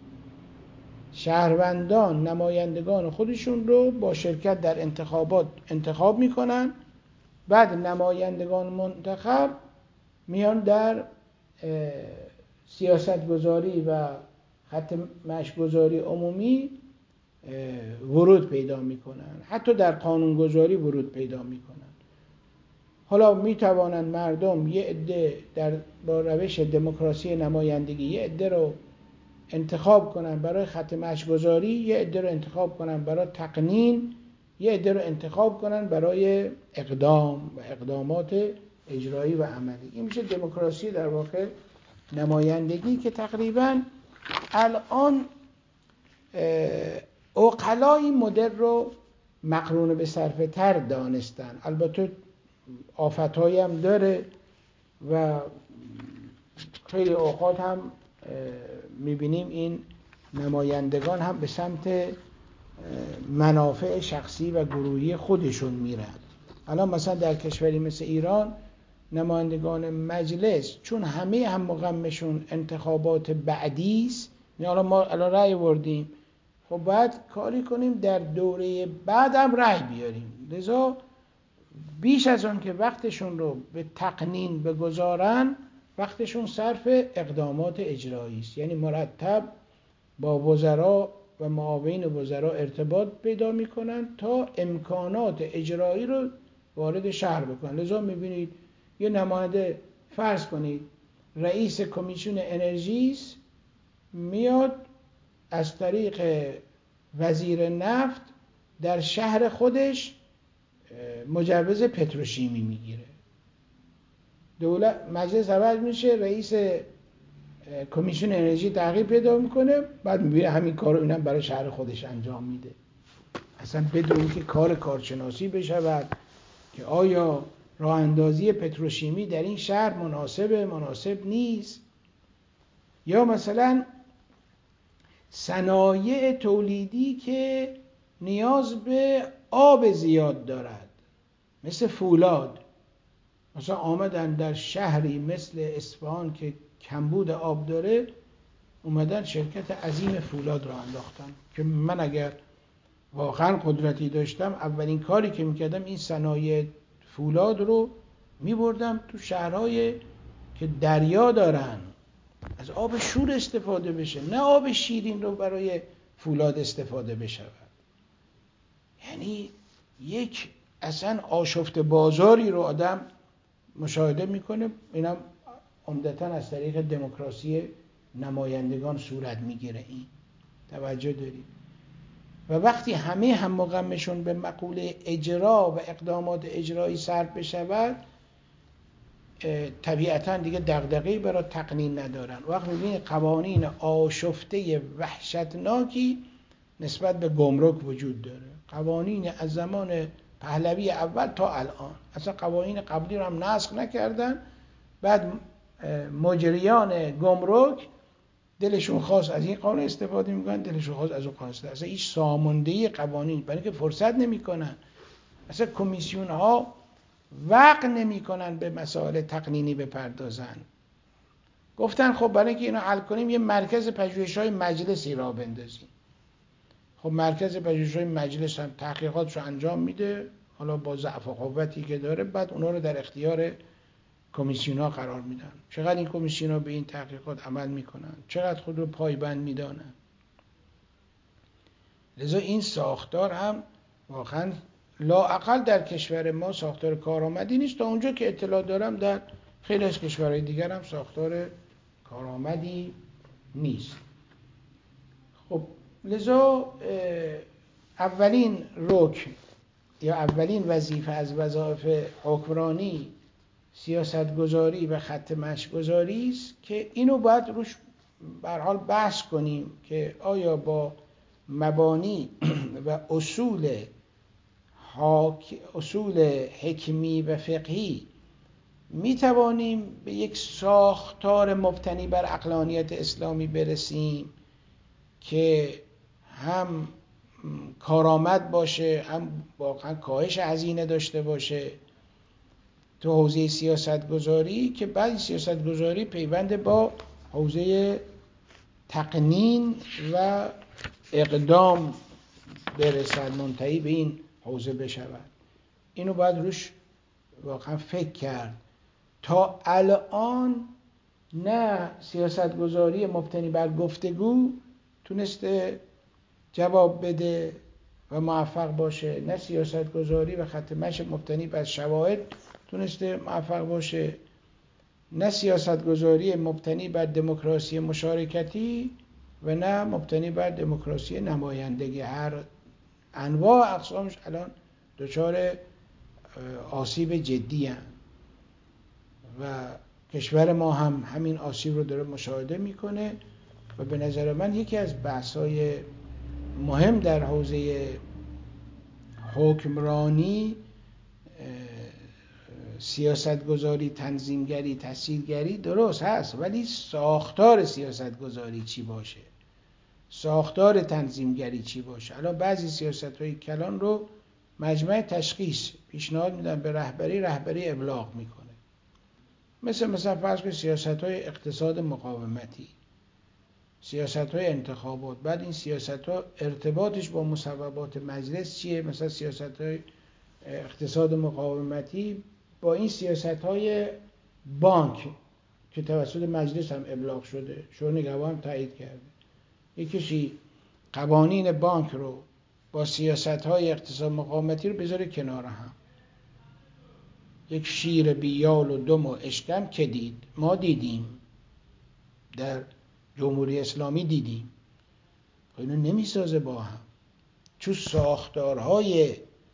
S1: شهروندان نمایندگان خودشون رو با شرکت در انتخابات انتخاب میکنن، بعد نمایندگان منتخب میان در سیاست گذاری و خط مشی‌گذاری عمومی ورود پیدا میکنن، حتی در قانون گذاری ورود پیدا میکنن. حالا میتوانن مردم یه عده در با روش دموکراسی نمایندگی یه عده رو انتخاب کنن برای خط مشی‌گذاری، یه عده رو انتخاب کنن برای تقنین، یه عده رو انتخاب کنن برای اقدام و اقدامات اجرایی و عملی. این میشه دموکراسی در واقع نمایندگی که تقریباً الان عقلای این مدل رو مقرون به صرفه تر دانستن. البته آفت‌هایی هم داره و خیلی اوقات هم میبینیم این نمایندگان هم به سمت منافع شخصی و گروهی خودشون میرن. الان مثلا در کشوری مثل ایران نمایندگان مجلس چون همه هم مغمشون انتخابات بعدی است، یعنی الان ما الان رأی بردیم، خب باید کاری کنیم در دوره بعد هم رأی بیاریم. لذا بیش از اون که وقتشون رو به تقنین بگذارن، وقتشون صرف اقدامات اجرایی است. یعنی مرتب با وزرا و معاون وزرا ارتباط پیدا میکنن تا امکانات اجرایی رو وارد شهر بکنن. لذا میبینید یه نماینده، فرض کنید رئیس کمیسیون انرژی است، میاد از طریق وزیر نفت در شهر خودش مجوز پتروشیمی میگیره. دولت مجلس عوض میشه، رئیس کمیسیون انرژی تغییر پیدا میکنه، بعد میبینه همین کارو اینم برای شهر خودش انجام میده، اصلا بدون اینکه کار کارشناسی بشود که آیا راه اندازی پتروشیمی در این شهر مناسبه مناسب نیست. یا مثلا صنایع تولیدی که نیاز به آب زیاد دارد، مثل فولاد، مثلا آمدن در شهری مثل اصفهان که کمبود آب داره، اومدن شرکت عظیم فولاد را انداختن که من اگر واقعا قدرتی داشتم اولین کاری که میکردم این صنایع فولاد رو میبردم تو شهرهای که دریا دارن، از آب شور استفاده بشه، نه آب شیرین رو برای فولاد استفاده بشه. یعنی یک اصلا آشفت بازاری رو آدم مشاهده میکنه. اینم عمدتاً از طریق دموکراسی نمایندگان صورت میگیره. این توجه دارید. و وقتی همه هم مغمشون به مقوله اجرا و اقدامات اجرایی صرف بشود، طبیعتاً دیگه دغدغه‌ای برای تقنین ندارن. وقت میبینید قوانین آشفته وحشتناکی نسبت به گمرک وجود داره. قوانین از زمان پهلوی اول تا الان، اصلا قوانین قبلی رو هم نسخ نکردن. بعد مجریان گمرک دلشون خواست از این قانون استفاده میکنن، دلشون خواست از اون قانون استفاده. اصلا هیچ ساماندهی قوانین، برای اینکه فرصت نمیکنن. اصلا کمیسیون ها وقت نمیکنن به مسائل تقنینی بپردازن. گفتن خب برای اینکه اینو حل کنیم یه مرکز پژوهش‌های مجلسی را بندازیم. خب مرکز پژوهش‌های مجلس هم تحقیقاتش رو انجام میده، حالا با ضعف و قوتی که داره، بعد اونا رو در اختیار کمیسیون‌ها قرار میدن. چقدر این کمیسیون‌ها به این تحقیقات عمل میکنن، چقدر خود رو پایبند میدانن. لذا این ساختار هم واقعا لااقل در کشور ما ساختار کارآمدی نیست. تا اونجا که اطلاع دارم در خیلی از کشورهای دیگر هم ساختار کارآمدی نیست. خب لذا اولین رکن یا اولین وظیفه از وظایف حکمرانی سیاستگذاری و خط مشی‌گذاری است که اینو باید روش به هر حال بحث کنیم که آیا با مبانی و اصول اصول حکمی و فقهی می توانیم به یک ساختار مبتنی بر عقلانیت اسلامی برسیم که هم کارآمد باشه، هم واقعا کاهش هزینه داشته باشه تو حوزه سیاستگذاری، که بعد سیاستگذاری پیوند با حوزه تقنین و اقدام برسد، منتهی به این حوزه بشود. اینو باید روش واقعا فکر کرد. تا الان نه سیاستگذاری مبتنی بر گفتگو تونسته جواب بده و موفق باشه، نه سیاستگذاری و خط مشی مبتنی بر شواهد تونسته موفق باشه، نه سیاستگذاری مبتنی بر دموکراسی مشارکتی و نه مبتنی بر دموکراسی نمایندگی. هر انواع اقسامش الان دچار آسیب جدی هستند و کشور ما هم همین آسیب رو داره مشاهده میکنه. و به نظر من یکی از بحث‌های مهم در حوزه حکمرانی، سیاستگذاری، تنظیمگری، تسهیلگری درست هست، ولی ساختار سیاستگذاری چی باشه، ساختار تنظیمگری چی باشه. الان بعضی سیاست‌های کلان رو مجمع تشخیص پیشنهاد میدن به رهبری، رهبری ابلاغ میکنه. مثل مثلا فرض کنید سیاست‌های اقتصاد مقاومتی، سیاست‌های انتخابات. بعد این سیاست‌ها ارتباطش با مصوبات مجلس چیه؟ مثلا سیاست‌های اقتصاد مقاومتی با این سیاست‌های بانک که توسط مجلس هم ابلاغ شده، شورای نگهبان هم تایید کرده، یکیشی قوانین بانک رو با سیاست‌های اقتصاد مقاومتی رو بذاره کنار هم. یک شیر بیال و دم و اشکم که دید؟ ما دیدیم، در جمهوری اسلامی دیدیم. اینو نمیسازه با هم، چون ساختارهای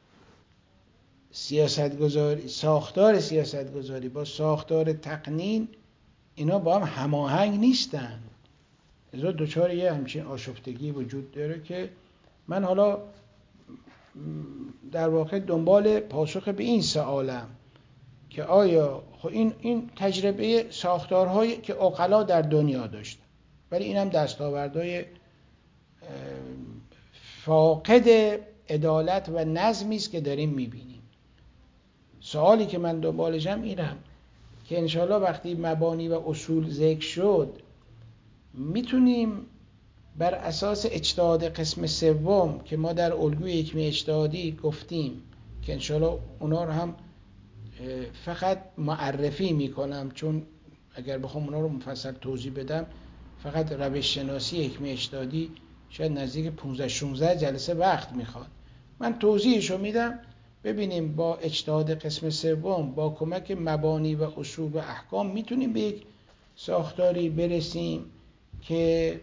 S1: سیاستگذاری، ساختار سیاستگذاری با ساختار تقنین، اینا با هم هماهنگ نیستن. لذا دچار یه همچین آشفتگی وجود داره که من حالا در واقع دنبال پاسخ به این سوالم که آیا خب این این تجربه ساختارهایی که عقلا در دنیا داشتن، ولی اینم دستاوردهای فاقد عدالت و نظمی است که داریم میبینیم. سوالی که من دنبالشم اینم که انشالله وقتی مبانی و اصول ذکر شد میتونیم بر اساس اجتهاد قسم سوم که ما در الگوی حکمی اجتهادی گفتیم که انشالله اونا رو هم فقط معرفی میکنم، چون اگر بخوام اونا رو مفصل توضیح بدم فقط روش شناسی حکمی اجتهادی شاید نزدیک پانزده شانزده جلسه وقت میخواد. من توضیحشو میدم ببینیم با اجتهاد قسم سوم با کمک مبانی و اصول و احکام میتونیم به یک ساختاری برسیم که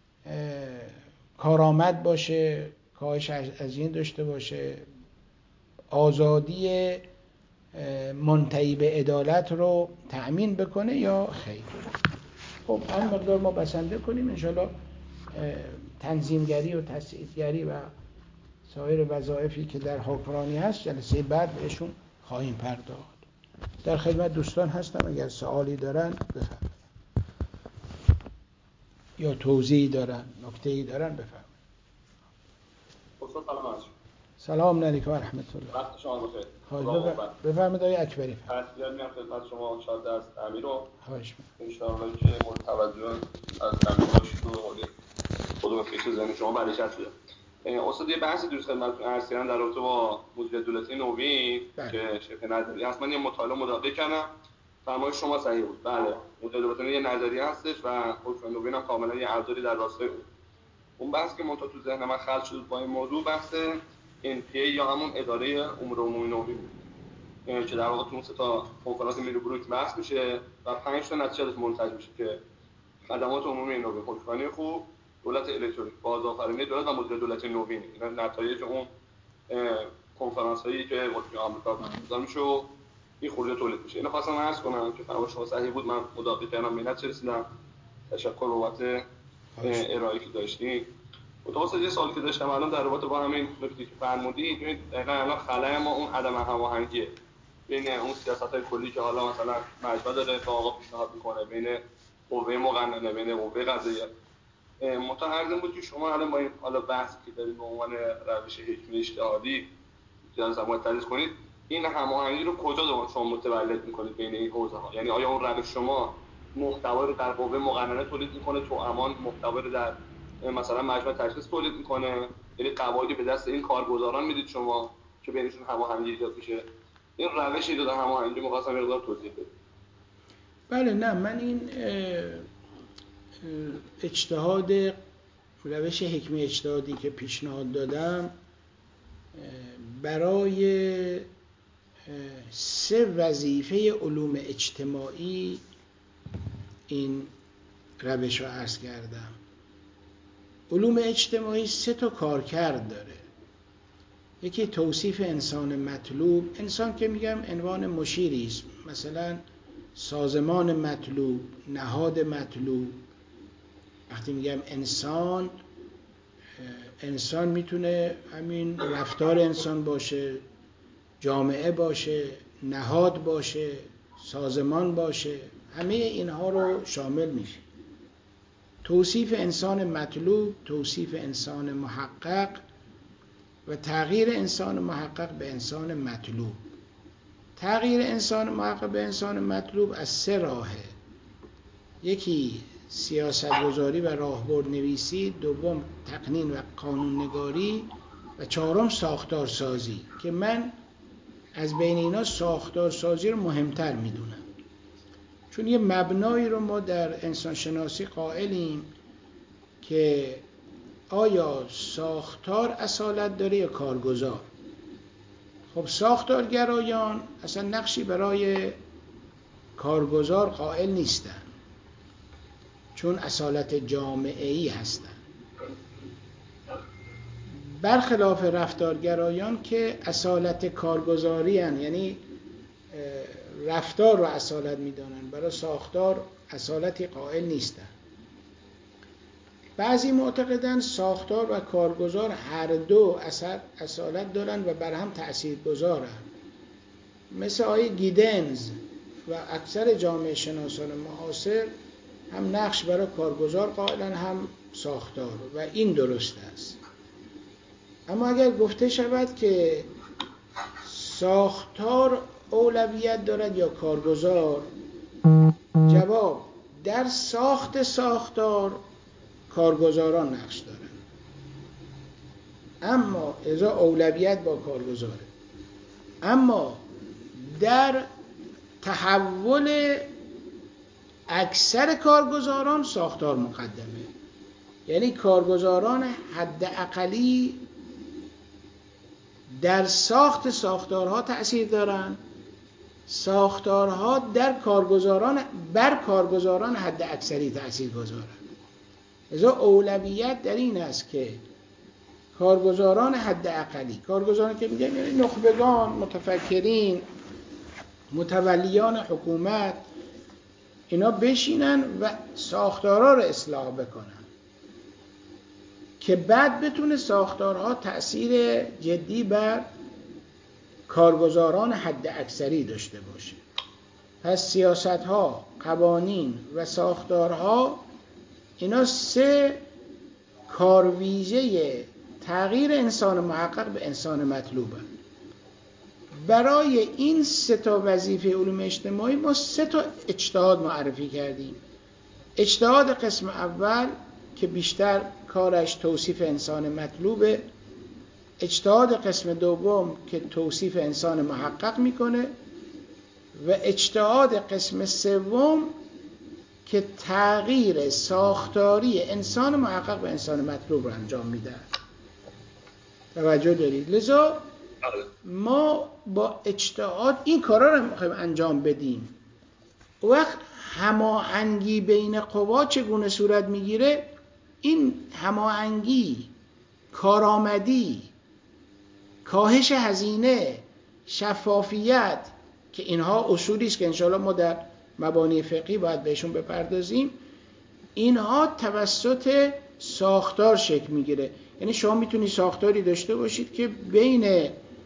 S1: کارآمد باشه، کاهش هزینه داشته باشه، آزادی منتهی به عدالت رو تأمین بکنه یا خیر. خب هم مقدار ما بسنده کنیم انشالله تنظیمگری و تسعیدگری و سایر وظایفی که در حکمرانی هست جلسه بعد بهشون خواهیم پرداخت. در خدمت دوستان هستم، اگر سوالی دارن بفرمایید یا توضیحی دارن، نکته‌ای دارن بفرمایید.
S2: استاد سلام علیکم.
S1: سلام علیکم و رحمت الله.
S2: وقت شما بخیر.
S1: خواهش بفرمایید آقای اکبری.
S2: تسلیت میگم خدمت شما، شاد درس امیر رو.
S1: خواهش می‌کنم.
S2: ان شاءالله که متوجه از زمین باشید و حوله خودمون فکر ذهن شما برکت بده. استاد یه بحثی دوست خدمتتون عرض کردم در رابطه با مدیریت دولتی نوین که شبه نظری هست. من یه مطالعه مداقه کردم، فرمایش شما صحیح بود. بله، مدیریت دولتی یه نظریه هستش و حکم نوین هم کاملا یه ابزاری در راستای اون. اون بحث که منتها تو ذهن من خلق شد با این موضوع بحث ان پی ای یا همون اداره امور عمومی نوین بود که در واقع تو اون سه تا کنفرانس میرو بروک بحث میشه و پنج تا نتیجه ازش منتج میشه که خدمات عمومی نوین، حکمرانی خوب، دولت الکترونیک، بازآفرینی دولت و مدیریت دولتی نوین. اینا نتایج اون کنفرانس هایی که تو آمریکا برگزار میشه و این خورده تولید میشه. اینو خواستم عرض کنم که فرمایش شما صحیح بود، من مداقه کردم به نتیجه رسیدم. تشکر بابت ارائه‌ای که داشتید. متوسط یه سوالی که داشتم الان در رابطه با همین نکته که فرمودید، ببینید دقیقاً الان خلأ ما اون عدم هماهنگیه بین اون سیاست‌های کلی که حالا مثلا مجمع داره تا آقا پیشنهاد میکنه، بین قوه مقننه، بین قوه قضاییه. متعرض بود که شما الان با این حالا بحثی که دارید به عنوان روش حکمی اجتهادی جلسه زمان تدریس کنید، این هماهنگی رو کجا شما متولد میکنید بین این حوزه‌ها؟ یعنی آیا اون روش شما محتوایی رو در قوه مقننه تولید میکنه، تو امان محتوایی رو در مثلا مجمع تشخیص تولید میکنه، یعنی قواعدی به دست این کارگزاران میدید شما که بینشون هماهنگی ایجاد میشه؟ این روش ایجاد هماهنگی مقصد مقدار توضیح بدید.
S1: بله، نه من این اجتهاد روش حکمی اجتهادی که پیشنهاد دادم برای سه وظیفه علوم اجتماعی این روش رو عرض کردم. علوم اجتماعی سه تا کارکرد داره. یکی توصیف انسان مطلوب. انسان که میگم عنوان مشیری است، مثلا سازمان مطلوب، نهاد مطلوب. وقتی میگم انسان، انسان میتونه همین رفتار انسان باشه، جامعه باشه، نهاد باشه، سازمان باشه، همه اینها رو شامل میشه. توصیف انسان مطلوب، توصیف انسان محقق و تغییر انسان محقق به انسان مطلوب. تغییر انسان محقق به انسان مطلوب از سه راهه. یکی سیاستگذاری و راهبرد نویسی، دوم تقنین و قانون نگاری و چهارم ساختارسازی که من از بین اینا ساختارسازی رو مهمتر میدونم، چون یه مبنایی رو ما در انسان شناسی قائلیم که آیا ساختار اصالت داره یا کارگزار. خب ساختارگرایان اصلا نقشی برای کارگزار قائل نیستن، چون اصالت جامعه‌ای هستن، برخلاف رفتارگرایان که اصالت کارگزاری هن، یعنی رفتار رو اصالت میدانن، برای ساختار اصالتی قائل نیستن. بعضی معتقدن ساختار و کارگزار هر دو اصالت دارن و بر هم تأثیر گذارن، مثل آقای گیدنز و اکثر جامعه شناسان معاصر هم نقش برای کارگزار قائلن هم ساختار، و این درست است. اما اگر گفته شود که ساختار اولویت دارد یا کارگزار، جواب در ساخت ساختار کارگزاران نقش دارن، اما ازا اولویت با کارگزاره، اما در تحول اکثر کارگزاران ساختار مقدمه. یعنی کارگزاران حداقلی در ساخت ساختارها تأثیر دارن، ساختارها در کارگزاران بر کارگزاران حد اکثری تأثیر گذارن. لذا اولویت در این است که کارگزاران حد اقلی، کارگزاران که میگن یعنی نخبگان، متفکرین، متولیان حکومت، اینا بشینن و ساختارها رو اصلاح بکنن که بعد بتونه ساختارها تأثیر جدی بر کارگزاران حد اکثری داشته باشه. پس سیاست‌ها، قوانین و ساختارها اینا سه کارویژه تغییر انسان محقق به انسان مطلوبه. برای این سه تا وظیفه علوم اجتماعی ما سه تا اجتهاد معرفی کردیم. اجتهاد قسم اول که بیشتر کارش توصیف انسان مطلوبه، اجتهاد قسم دوم که توصیف انسان محقق میکنه، و اجتهاد قسم سوم که تغییر ساختاری انسان محقق به انسان مطلوب رو انجام میده. توجه دارید؟ لذا ما با اجتهاد این کارا رو میخوایم انجام بدیم. وقت هماهنگی بین قوا چگونه صورت میگیره؟ این هماهنگی، کارآمدی، کاهش هزینه، شفافیت، که اینها اصولی است که انشاءالله ما در مبانی فقهی باید بهشون بپردازیم، اینها توسط ساختار شکل میگیره. یعنی شما میتونید ساختاری داشته باشید که بین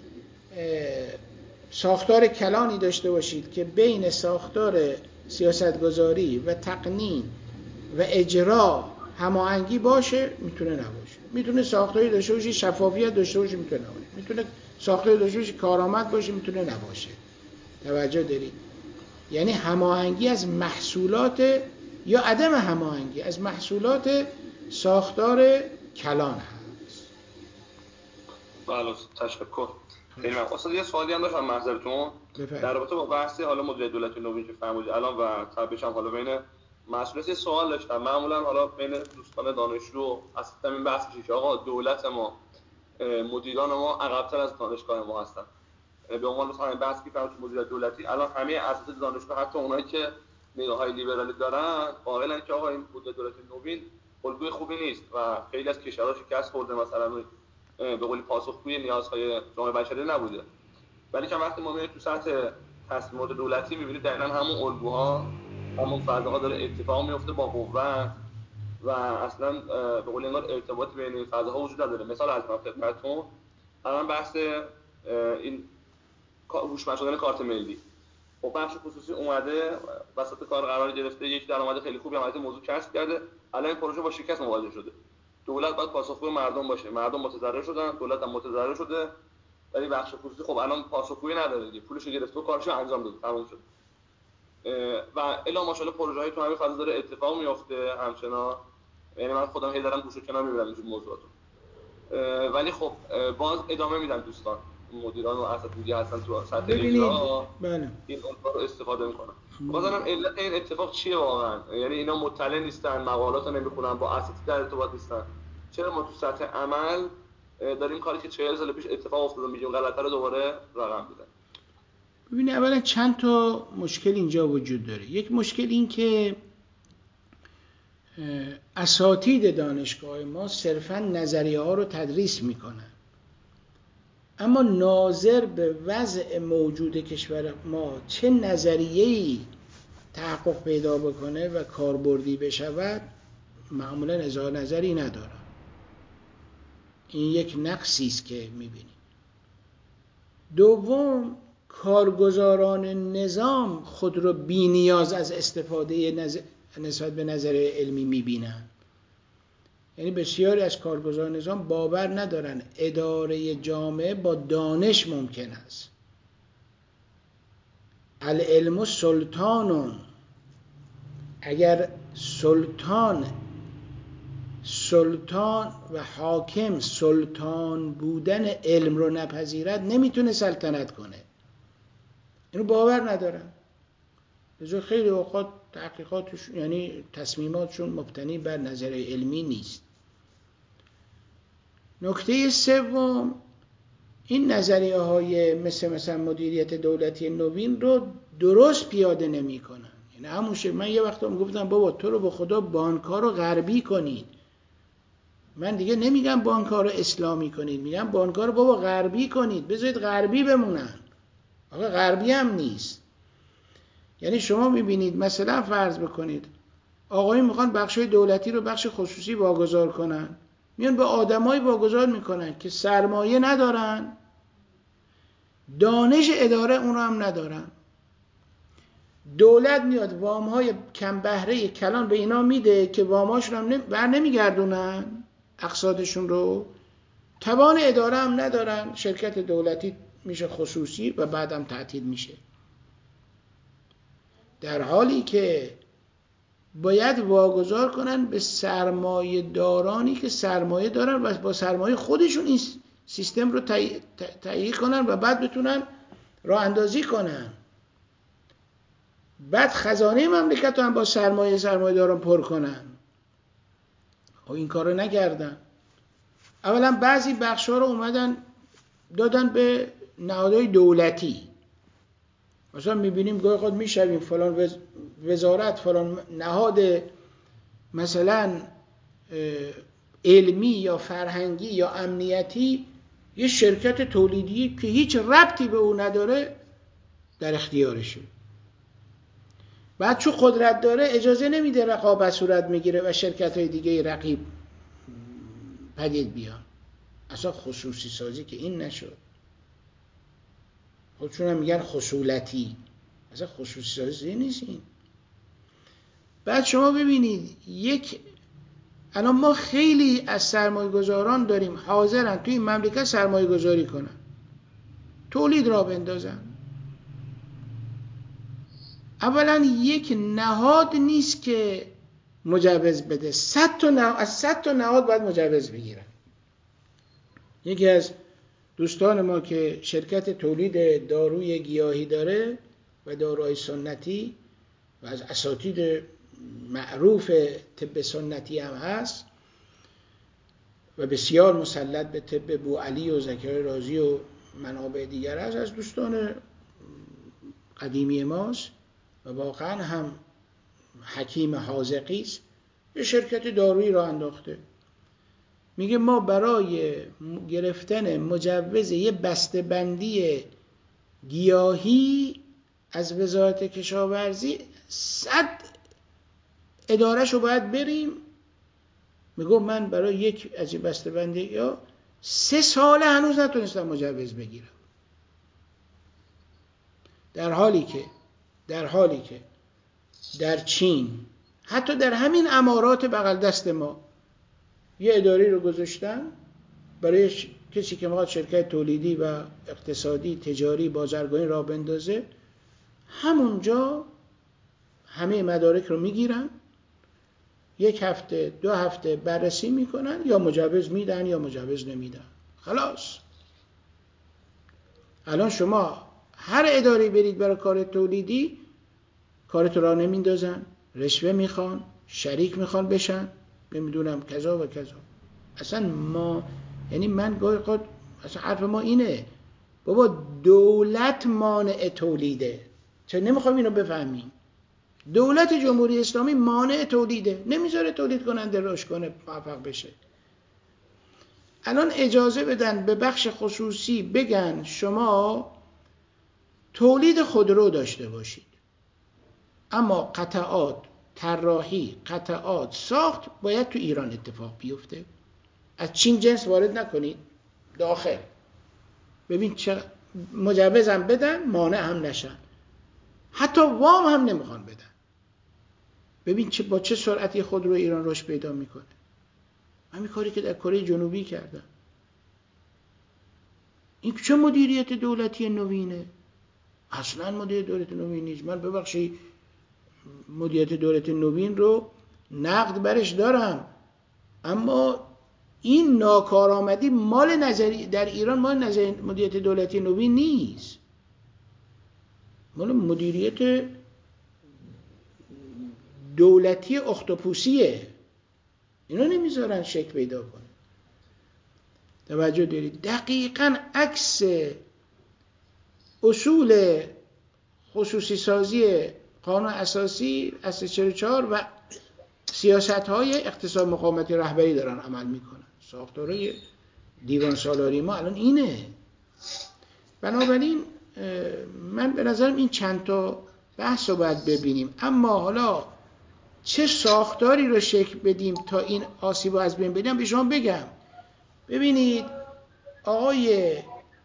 S1: ساختار کلانی داشته باشید که بین ساختار سیاستگذاری و تقنین و اجرا هماهنگی باشه، میتونه نباشه. میتونه ساختاری داشته باشه شفافیت داشته باشه، میتونه نباشه. میتونه ساختاری داشته باشه کارآمد باشه، میتونه نباشه. توجه دارید؟ یعنی هماهنگی از محصولات یا عدم هماهنگی از محصولات ساختار کلان هست.
S2: بله، تشکر. خیلی ممنون. استاد یه سوالی هم داشتم محضرتون در رابطه با بحث حالا مدیریت دولتی نوین که فرمودید الان و تبعش هم حالا بین مسئولیت سوال داشتم. معمولا حالا بین دوستان دانشجو اصلا این بحث میشه که آقا دولت ما، مدیران ما عقب‌تر از دانشگاه ما هستن. به عنوان مثلا بحث که فرض مدیریت دولتی الان همه اساتید دانشگاه، حتی اونایی که نگاه‌های لیبرالی دارن، قائلن که آقا این مدیریت دولتی نوین الگوی خوبی نیست و خیلی از کشورها شکست خورده، مثلا به قولی پاسخگوی نیازهای جامعه بشری نبوده. ولی که وقتی ما میریم تو سطح تصمیمات دولتی می‌بینید دقیقاً همون الگوها، همون فضاها داره اتفاق میفته با قوت و اصلا به قول انگار ارتباطی بین این فضاها وجود نداره. مثال از من خدمتتون الان بحث این هوشمند شدن کارت ملی، خب بخش خصوصی اومده وسط کار قرار گرفته، یک درآمد خیلی خوبی هم موضوع کسب کرده، الان این پروژه با شکست مواجه شده. دولت باید پاسخگوی مردم باشه، مردم متضرر شدن، دولت هم متضرر شده، ولی بخش خصوصی خب الان پاسخگویی نداره دیگه، پولش گرفته و کارش انجام داده، تموم شد. و الا ماشاءالله پروژه‌های تو همین فضا داره اتفاق میفته همچنان. یعنی من خودم هی دارم گوشه کنار میبرم این موضوعاتو، ولی خب باز ادامه میدن دوستان مدیران و اساتید هستن تو سطح اجرا،
S1: بله
S2: این اونها رو استفاده میکنن. بازم علت این اتفاق چیه واقعا؟ یعنی اینا مطلع نیستن، مقالات رو نمیخونن، با اساتید در ارتباط نیستن. چرا ما تو سطح عمل داریم کاری که چهل سال پیش اتفاق افتاده میلیون غلطه رو دوباره رقم میدن.
S1: ببینید اولا چند تا مشکل اینجا وجود داره. یک مشکل این که اساتید دانشگاه ما صرفا نظریه ها رو تدریس میکنن، اما ناظر به وضع موجود کشور ما چه نظریه‌ای تحقق پیدا بکنه و کاربردی بشود معمولا اظهار نظری نداره. این یک نقصی است که میبینیم. دوم، کارگزاران نظام خود رو بی نیاز از استفاده نظر... نسبت به نظریه علمی میبینن. یعنی بسیاری از کارگزاران نظام باور ندارن اداره جامعه با دانش ممکن است. العلم سلطانون، اگر سلطان سلطان و حاکم سلطان بودن علم رو نپذیرد نمیتونه سلطنت کنه. اینو باور ندارن. لذا خیلی اوقات تحقیقاتشون یعنی تصمیماتشون مبتنی بر نظریه علمی نیست. نکته سوم، این نظریه های مثل مثلا مدیریت دولتی نوین رو درست پیاده نمی کنن. یعنی همون شکل من یه وقت هم گفتم بابا تو رو به خدا بانک‌ها رو غربی کنید. من دیگه نمیگم بانک‌ها رو اسلامی کنید، میگم بانک‌ها رو بابا غربی کنید، بذارید غربی بمونن. آقا غربی هم نیست. یعنی شما میبینید مثلا فرض بکنید آقایون میخوان بخشای دولتی رو بخش خصوصی واگذار کنن، میان به آدمایی واگذار میکنن که سرمایه ندارن، دانش اداره اون رو هم ندارن. دولت میاد وامهای کم بهره کلان به اینا میده که وامهاشون هم بر نمیگردونن اقساطشون رو، توان اداره هم ندارن، شرکت دولتی میشه خصوصی و بعدم تعطیل میشه. در حالی که باید واگذار کنن به سرمایه دارانی که سرمایه دارن و با سرمایه خودشون این سیستم رو تهیه کنن و بعد بتونن راه اندازی کنن. بعد خزانه مملکت رو هم با سرمایه سرمایه داران پر کنن. خب این کار رو نکردن. اولا بعضی بخش‌ها رو اومدن دادن به نهادهای دولتی. مثلا میبینیم گاهی خود میشویم فلان وزارت فلان نهاد مثلا علمی یا فرهنگی یا امنیتی یه شرکت تولیدی که هیچ ربطی به او نداره در اختیارشه. بعد چون قدرت داره اجازه نمیده رقابت صورت میگیره و شرکت های دیگه رقیب پدید بیان. اصلا خصوصی سازی که این نشد. خودشون هم میگن خصولتی، اصلا خصوصی سازی نیست این. بعد شما ببینید یک الان ما خیلی از سرمایه گذاران داریم حاضرن توی این مملکت سرمایه گذاری کنن، تولید را بندازن. اولا یک نهاد نیست که مجوز بده، صد تا نهاد از صد تا نهاد باید مجوز بگیرن. یکی از دوستان ما که شرکت تولید داروی گیاهی داره و داروهای سنتی و از اساتید معروف طب سنتی هم هست و بسیار مسلط به طب بوعلی و زکریا رازی و منابع دیگر هست، از دوستان قدیمی ماست و واقعا هم حکیم حاذقی است. یه شرکت دارویی را انداخته، میگه ما برای گرفتن مجوز یه بسته‌بندی گیاهی از وزارت کشاورزی صد ادارهش رو باید بریم. میگه من برای یک از این بسته‌بندی یا سه ساله هنوز نتونستم مجوز بگیرم. در حالی که در حالی که در چین حتی در همین امارات بغل دست ما یه اداره رو گذاشتن برای کسی که میخواد شرکت تولیدی و اقتصادی تجاری بازرگانی را بندازه، همونجا همه مدارک رو میگیرن، یک هفته دو هفته بررسی میکنن، یا مجوز میدن یا مجوز نمیدن، خلاص. الان شما هر اداره برید برای کار تولیدی کارتو را نمیندازن، رشوه میخوان، شریک میخوان بشن، نمیدونم کذا و کذا. اصلا ما یعنی من گاهی خود اصلا حرف ما اینه بابا دولت مانع تولیده، چرا نمیخوایم اینو بفهمیم؟ دولت جمهوری اسلامی مانع تولیده، نمیذاره تولید کننده رشد کنه موفق بشه. الان اجازه بدن به بخش خصوصی بگن شما تولید خودرو داشته باشید، اما قطعات طراحی، قطعات ساخت باید تو ایران اتفاق بیفته، از چین جنس وارد نکنید داخل. ببین چه مجوزم بدن مانع هم نشن، حتی وام هم نمیخوان بدن. ببین چه با چه سرعتی خودرو ایران رشد پیدا میکنه. همین کاری که در کره جنوبی کردن. این چه مدیریت دولتی نوینه؟ اصلا مدیریت دولت نوین نیست. من ببخشید مدیریت دولت نوین رو نقد برش دارم، اما این ناکارآمدی مال نظری در ایران مال نظری مدیریت دولتی نوین نیست، مال مدیریت دولتی اختاپوسیه. اینا نمیذارن شکل پیدا کنه. توجه دارید؟ دقیقاً عکس اصول خصوصی سازی قانون اساسی اصل چهل و چهار و سیاست‌های اقتصاد مقاومتی رهبری دارن عمل میکنن. ساختارهای دیوان سالاری ما الان اینه. بنابراین من به نظرم این چند تا بحث رو باید ببینیم، اما حالا چه ساختاری رو شکل بدیم تا این آسیب رو از بین بدیم به شما بگم. ببینید آقای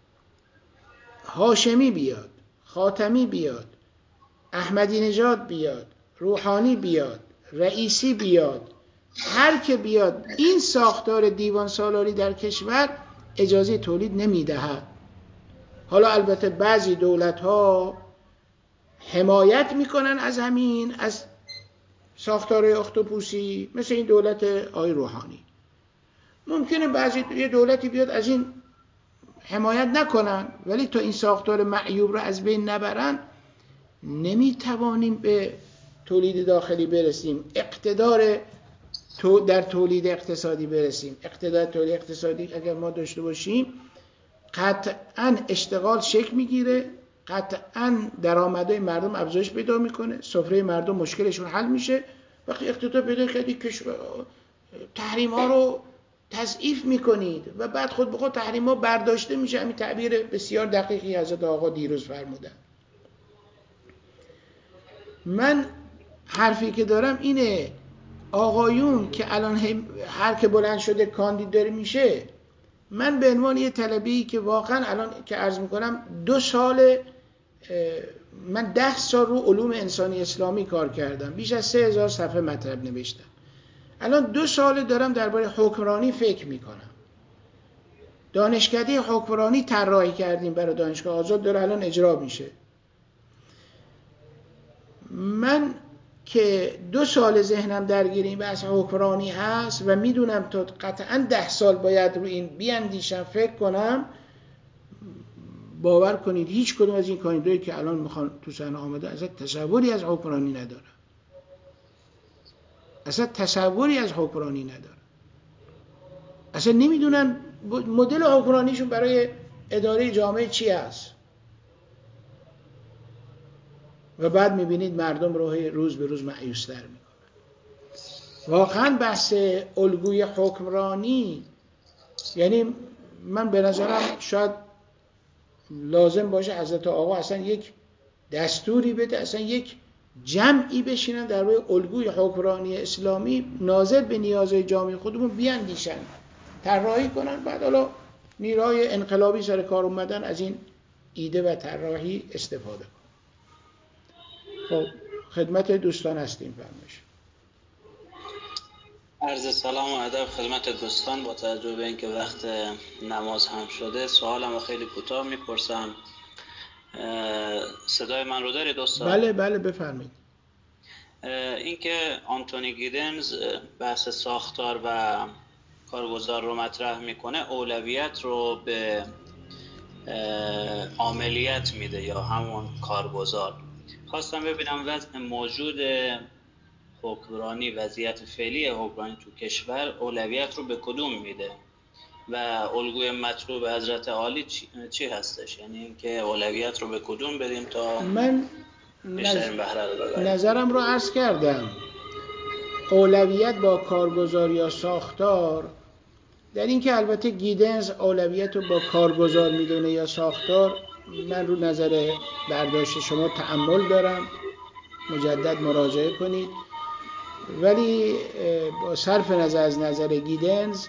S1: هاشمی بیاد، خاتمی بیاد، احمدی نژاد بیاد، روحانی بیاد، رئیسی بیاد، هر که بیاد، این ساختار دیوان سالاری در کشور اجازه تولید نمیدهد. حالا البته بعضی دولت ها حمایت میکنن از همین، از ساختار اختاپوسی، مثل این دولت آقای روحانی. ممکنه بعضی یه دولتی بیاد از این حمایت نکنن، ولی تا این ساختار معیوب رو از بین نبرن نمیتوانیم به تولید داخلی برسیم، اقتدار تو در تولید اقتصادی برسیم. اقتدار تولید اقتصادی اگر ما داشته باشیم قطعاً اشتغال شکل میگیره، قطعاً درآمدهای مردم افزایش پیدا میکنه، سفره مردم مشکلشون حل میشه. وقتی اقتدار پیدا کردی کشور تحریم ها رو تضعیف میکنید و بعد خود به خود تحریم ها برداشته میشه. همین تعبیر بسیار دقیقی حضرت آقا دیروز فرمودن. من حرفی که دارم اینه آقایون که الان هر که بلند شده کاندیدار میشه، من به عنوان یه طلبه‌ای که واقعا الان که عرض میکنم دو سال من ده سال رو علوم انسانی اسلامی کار کردم، بیش از سه هزار صفحه مطلب نوشتم. الان دو سال دارم درباره حکمرانی فکر میکنم. دانشکده حکمرانی طراحی کردیم برای دانشگاه آزاد، داره الان اجرا میشه. من که دو سال ذهنم درگیر این بحث حکمرانی هست و میدونم تا قطعا ده سال باید رو این بیاندیشم، فکر کنم، باور کنید هیچ کدوم از این کاندیدایی که الان میخوان تو صحنه آمده اصلا تصوری از حکمرانی نداره، اصلا تصوری از حکمرانی نداره، اصلا نمیدونن مدل حکمرانیشون برای اداره جامعه چی هست. و بعد میبینید مردم روز به روز مایوس‌تر میکنن. واقعا بحث الگوی حکمرانی، یعنی من به نظرم شاید لازم باشه حضرت آقا اصلا یک دستوری بده، اصلا یک جمعی بشینن در روی الگوی حکمرانی اسلامی ناظر به نیازهای جامعه خودمون بیاندیشن، طراحی کنن، بعد حالا نیروهای انقلابی سر کار اومدن از این ایده و طراحی استفاده کنن. خب خدمت دوستان هستیم. فرمایش.
S3: عرض سلام و ادب خدمت دوستان. با توجه به اینکه وقت نماز هم شده سوالم رو خیلی کوتاه میپرسم. صدای من رو دارید دوستان؟
S1: بله بله بفرمایید.
S3: اینکه آنتونی گیدنز بحث ساختار و کارگزار رو مطرح میکنه، اولویت رو به عاملیت میده یا همون کارگزار. خواستم ببینم وضع موجود حکمرانی، وضعیت فعلی حکمرانی تو کشور اولویت رو به کدوم میده؟ و الگوی مطلوب حضرت عالی چی, چی هستش؟ یعنی اینکه اولویت رو به کدوم بدیم تا
S1: من
S3: بیشترین بهره رو ببریم؟
S1: نظرم رو عرض کردم. اولویت با کارگزار یا ساختار، در این که البته گیدنز اولویت رو با کارگزار میدونه یا ساختار، من رو نظر برداشت شما تأمل دارم، مجدد مراجعه کنید. ولی با صرف نظر از نظر گیدنز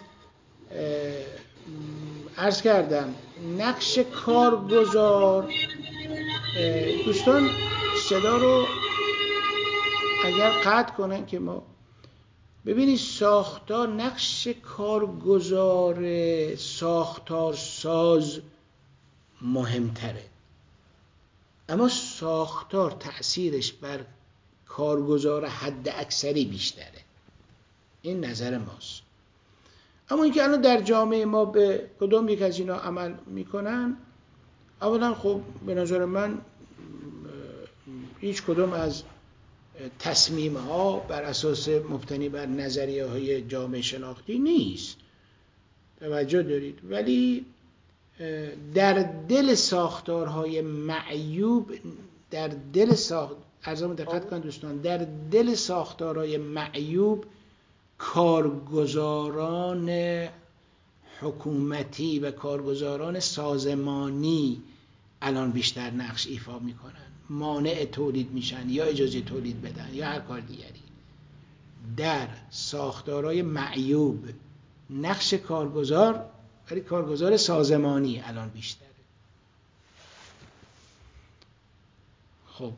S1: عرض کردم نقش کارگزار، دوستان صدا رو اگر قطع کنن که ما ببینید، ساختار نقش کارگزار ساختار ساز مهمتره، اما ساختار تأثیرش بر کارگزار حد اکثری بیشتره. این نظر ماست. اما اینکه الان در جامعه ما به کدوم یک از اینا عمل میکنن، اولا خب به نظر من هیچ کدوم از تصمیم ها بر اساس مبتنی بر نظریه های جامعه شناختی نیست، توجه دارید. ولی در دل ساختارهای معیوب، در دل ساخت ارزم دقت کن دوستان، در دل ساختارهای معیوب کارگزاران حکومتی و کارگزاران سازمانی الان بیشتر نقش ایفا میکنن، مانع تولید میشن یا اجازه تولید بدن یا هر کار دیگری. در ساختارهای معیوب نقش کارگزار، ولی کارگزار سازمانی الان بیشتره. خب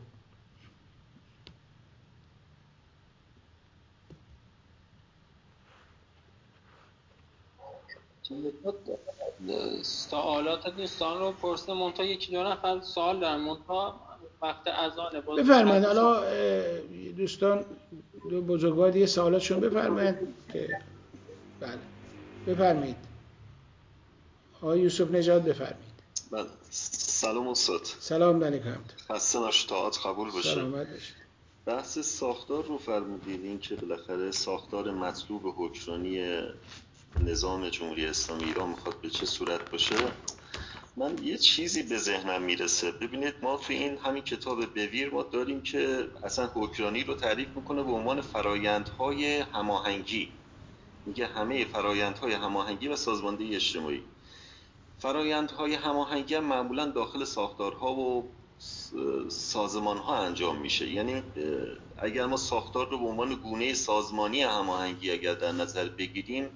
S4: سوالات دوستان رو پرسه، منتها یکی دو نفر سوال دارن، منتها وقت اذانه.
S1: بفرمایید حالا دوستان دو بزرگوار دیگه سوالاتشون بفرمایید که بله بفرمایید. آقای یوسف نژاد بفرمایید.
S5: بله سلام استاد.
S1: سلام علیکم.
S5: خسته نباشید، طاعت قبول باشه.
S1: سلامت باشید.
S5: بحث ساختار رو فرمودید، این که بالاخره ساختار مطلوب حکمرانی نظام جمهوری اسلامی ایران میخواد به چه صورت باشه. من یه چیزی به ذهنم میرسه. ببینید ما تو این همین کتاب بویر ما داریم که اصلا حکمرانی رو تعریف میکنه به عنوان فرایندهای هماهنگی. میگه همه فرایندهای هماهنگی و سازماندهی اجتماعی. فرایندهای هماهنگی هم معمولا داخل ساختارها و سازمانها انجام میشه. یعنی اگر ما ساختار رو به عنوان گونه سازمانی هماهنگی اگر در نظر بگیریم،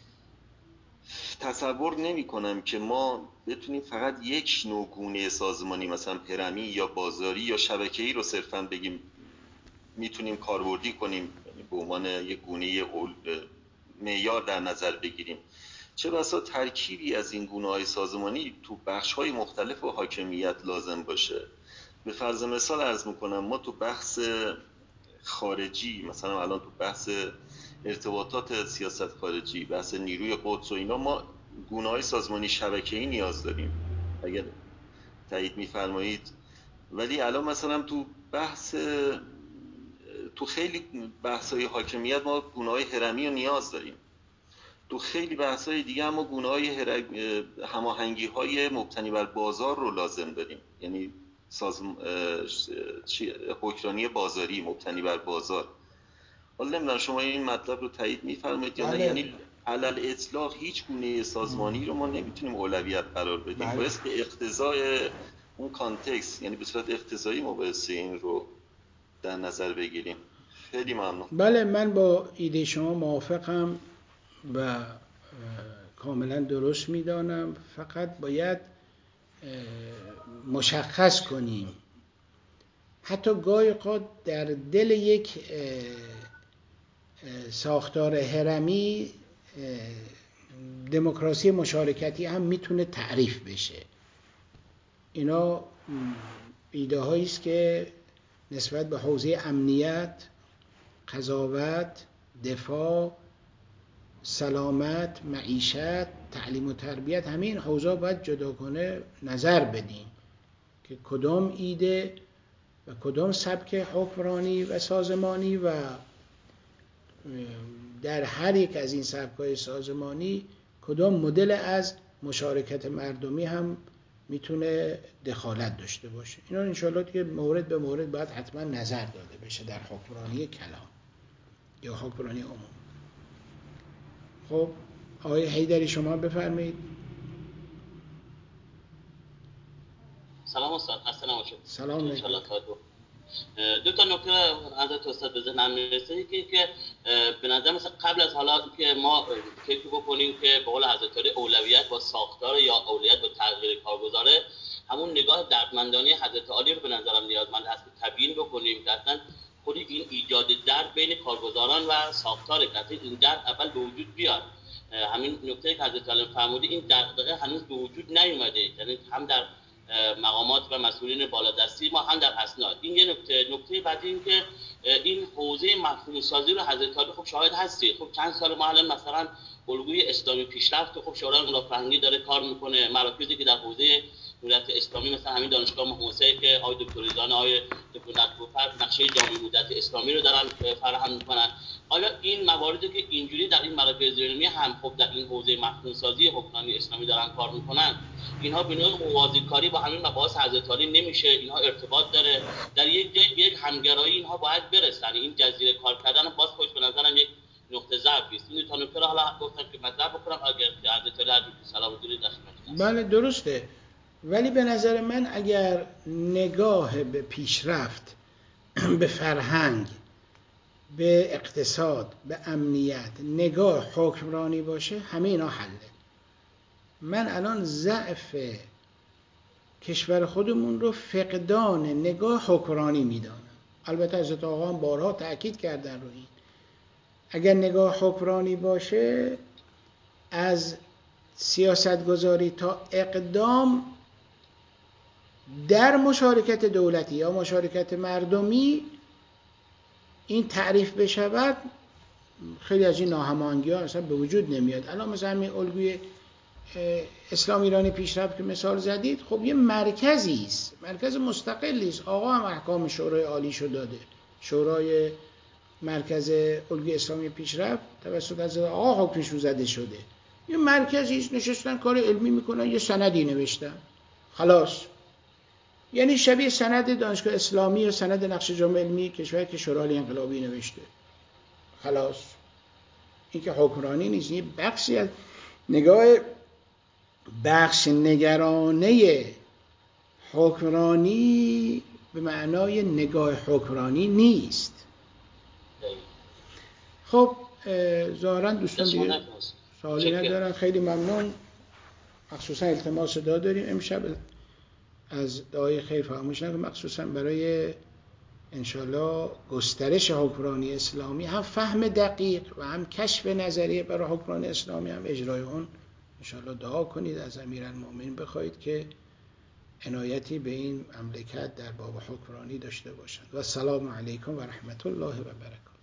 S5: تصور نمی کنم که ما بتونیم فقط یک نوع گونه سازمانی مثلا هرمی یا بازاری یا شبکه‌ای رو صرفاً بگیم میتونیم کاربردی کنیم به عنوان یک گونه معیار در نظر بگیریم. چه بسا ترکیبی از این گونه‌های سازمانی تو بخش‌های مختلف و حاکمیت لازم باشه. به فرض مثال عرض میکنم ما تو بحث خارجی، مثلا الان تو بحث ارتباطات سیاست خارجی، بحث نیروی قدس و اینا، ما گونه‌های سازمانی شبکه‌ای نیاز داریم اگر تایید می‌فرمایید. ولی الان مثلا تو بحث تو خیلی بحث‌های حاکمیت ما گونه‌های هرمی رو نیاز داریم. تو خیلی بحث‌های دیگه هم ما گونه‌های هر... هماهنگی‌های مبتنی بر بازار رو لازم داریم. یعنی سازم حکمرانی بازاری مبتنی بر بازار. حالا نمیدونم شما این مطلب رو تایید می‌فرمایید یا نه. یعنی علل اطلاق هیچ گونه سازمانی رو ما نمیتونیم اولویت قرار بدیم. باید به اقتضای اون کانتکست، یعنی به صورت اقتضایی ما باید این رو در نظر بگیریم. خیلی ممنون.
S1: بله من با ایده شما موافقم و کاملا درست میدانم. فقط باید مشخص کنیم حتی گاهی اوقات در دل یک ساختار هرمی دموکراسی مشارکتی هم میتونه تعریف بشه. اینا ایده هایی است که نسبت به حوزه امنیت، قضاوت، دفاع، سلامت، معیشت، تعلیم و تربیت، همین حوزه باید جداگانه نظر بدیم که کدام ایده و کدام سبک حکمرانی و سازمانی و در هر یک از این سبک‌های سازمانی کدام مدل از مشارکت مردمی هم میتونه دخالت داشته باشه. اینا انشاءالله دیگه مورد به مورد باید حتما نظر داده بشه در حکمرانی کلان یا حکمرانی عموم. خب آقای حیدری شما بفرمایید.
S6: سلام استاد، خسته نباشید.
S1: سلام علیکم.
S6: دو تا نکته حضرت استاد به ذهنم میرسه که که به نظر مثلا قبل از حالا که ما فکر بکنیم که به قول حضرت علی اولویت با ساختار یا اولویت با تغییر کارگزاره، همون نگاه دردمندانه حضرت علی رو به نظرم نیازمند هست که تبیین بکنیم که اصلا خود این ایجاد درد بین کارگزاران و ساختار که این درد اول به وجود بیاد. همین نکته که حضرت علی فرمودی این دغدغه هنوز به وجود نیومده، یعنی هم در مقامات و مسئولین بالادستی ما هم در اسناد. این یه نکته. نکته بعدی این که این حوزه مفهوم سازی رو حضرت علی خب شاهد هستی. خب چند سال ما الان مثلا الگوی اسلامی پیشرفت خب شورای مدافع فرهنگی داره کار میکنه، مراکزی که در حوزه دولت اسلامی مثلا همین دانشگاه محمود که آقای دکتر ریزان آقای دکتر نقی‌فر نقشه جامع مدت اسلامی رو دارن فراهم میکنن. آیا این مواردی که اینجوری در این مراکز علمی هم خب در این حوزه مفهوم سازی حکمرانی اسلامی دارن کار میکنن، اینها به نوع موازی کاری با همین مباحث حضرت علی نمیشه؟ اینها ارتباط داره در یک جای یک همگرایی اینها باید برسن. این جزیره کار کردن باز خوش به نظرم یک نقطه ضعفی است. این تا نکته حالا گفتم که مطرح بکنم اگر حضرت علی هر سلام و درود داشتن.
S1: بله درسته، ولی به نظر من اگر نگاه به پیشرفت، به فرهنگ، به اقتصاد، به امنیت، نگاه حکمرانی باشه، همه اینا حله. من الان ضعف کشور خودمون رو فقدان نگاه حکمرانی میدانم. البته حضرت آقا هم بارها تأکید کردن رو این. اگر نگاه حکمرانی باشه، از سیاستگذاری تا اقدام در مشارکت دولتی یا مشارکت مردمی این تعریف بشود، خیلی از این ناهماهنگی ها اصلا به وجود نمیاد. الان مثلا همین الگوی اسلام ایرانی پیشرفت که مثال زدید، خب یه مرکزی است، مرکز مستقلی است. آقا هم احکام شورای عالی شو داده. شورای مرکز الگوی اسلامی پیشرفت توسط حضرت آقا حکمش رو زده شده. یه مرکزی است، نشستن کار علمی میکنن، یه سندی نوشتن، خلاص. یعنی شبیه سند دانشگاه اسلامی یا سند نقشه جامع علمی کشور که شورای انقلابی نوشته، خلاص. این که حکمرانی نیست، این بخشی از نگاه بخش نگرانه حکمرانی به معنای نگاه حکمرانی نیست. خب ظاهرا دوستان دیگه سوالی ندارن. خیلی ممنون. مخصوصا التماس دعا داریم امشب از دعای خیر فراموش نکنیم، مخصوصا برای انشالله گسترش حکمرانی اسلامی، هم فهم دقیق و هم کشف نظریه برای حکمرانی اسلامی، هم اجرای اون. انشالله دعا کنید، از امیرالمومنین بخواید که عنایتی به این مملکت در باب حکمرانی داشته باشند. و السلام علیکم و رحمت الله و برکاته.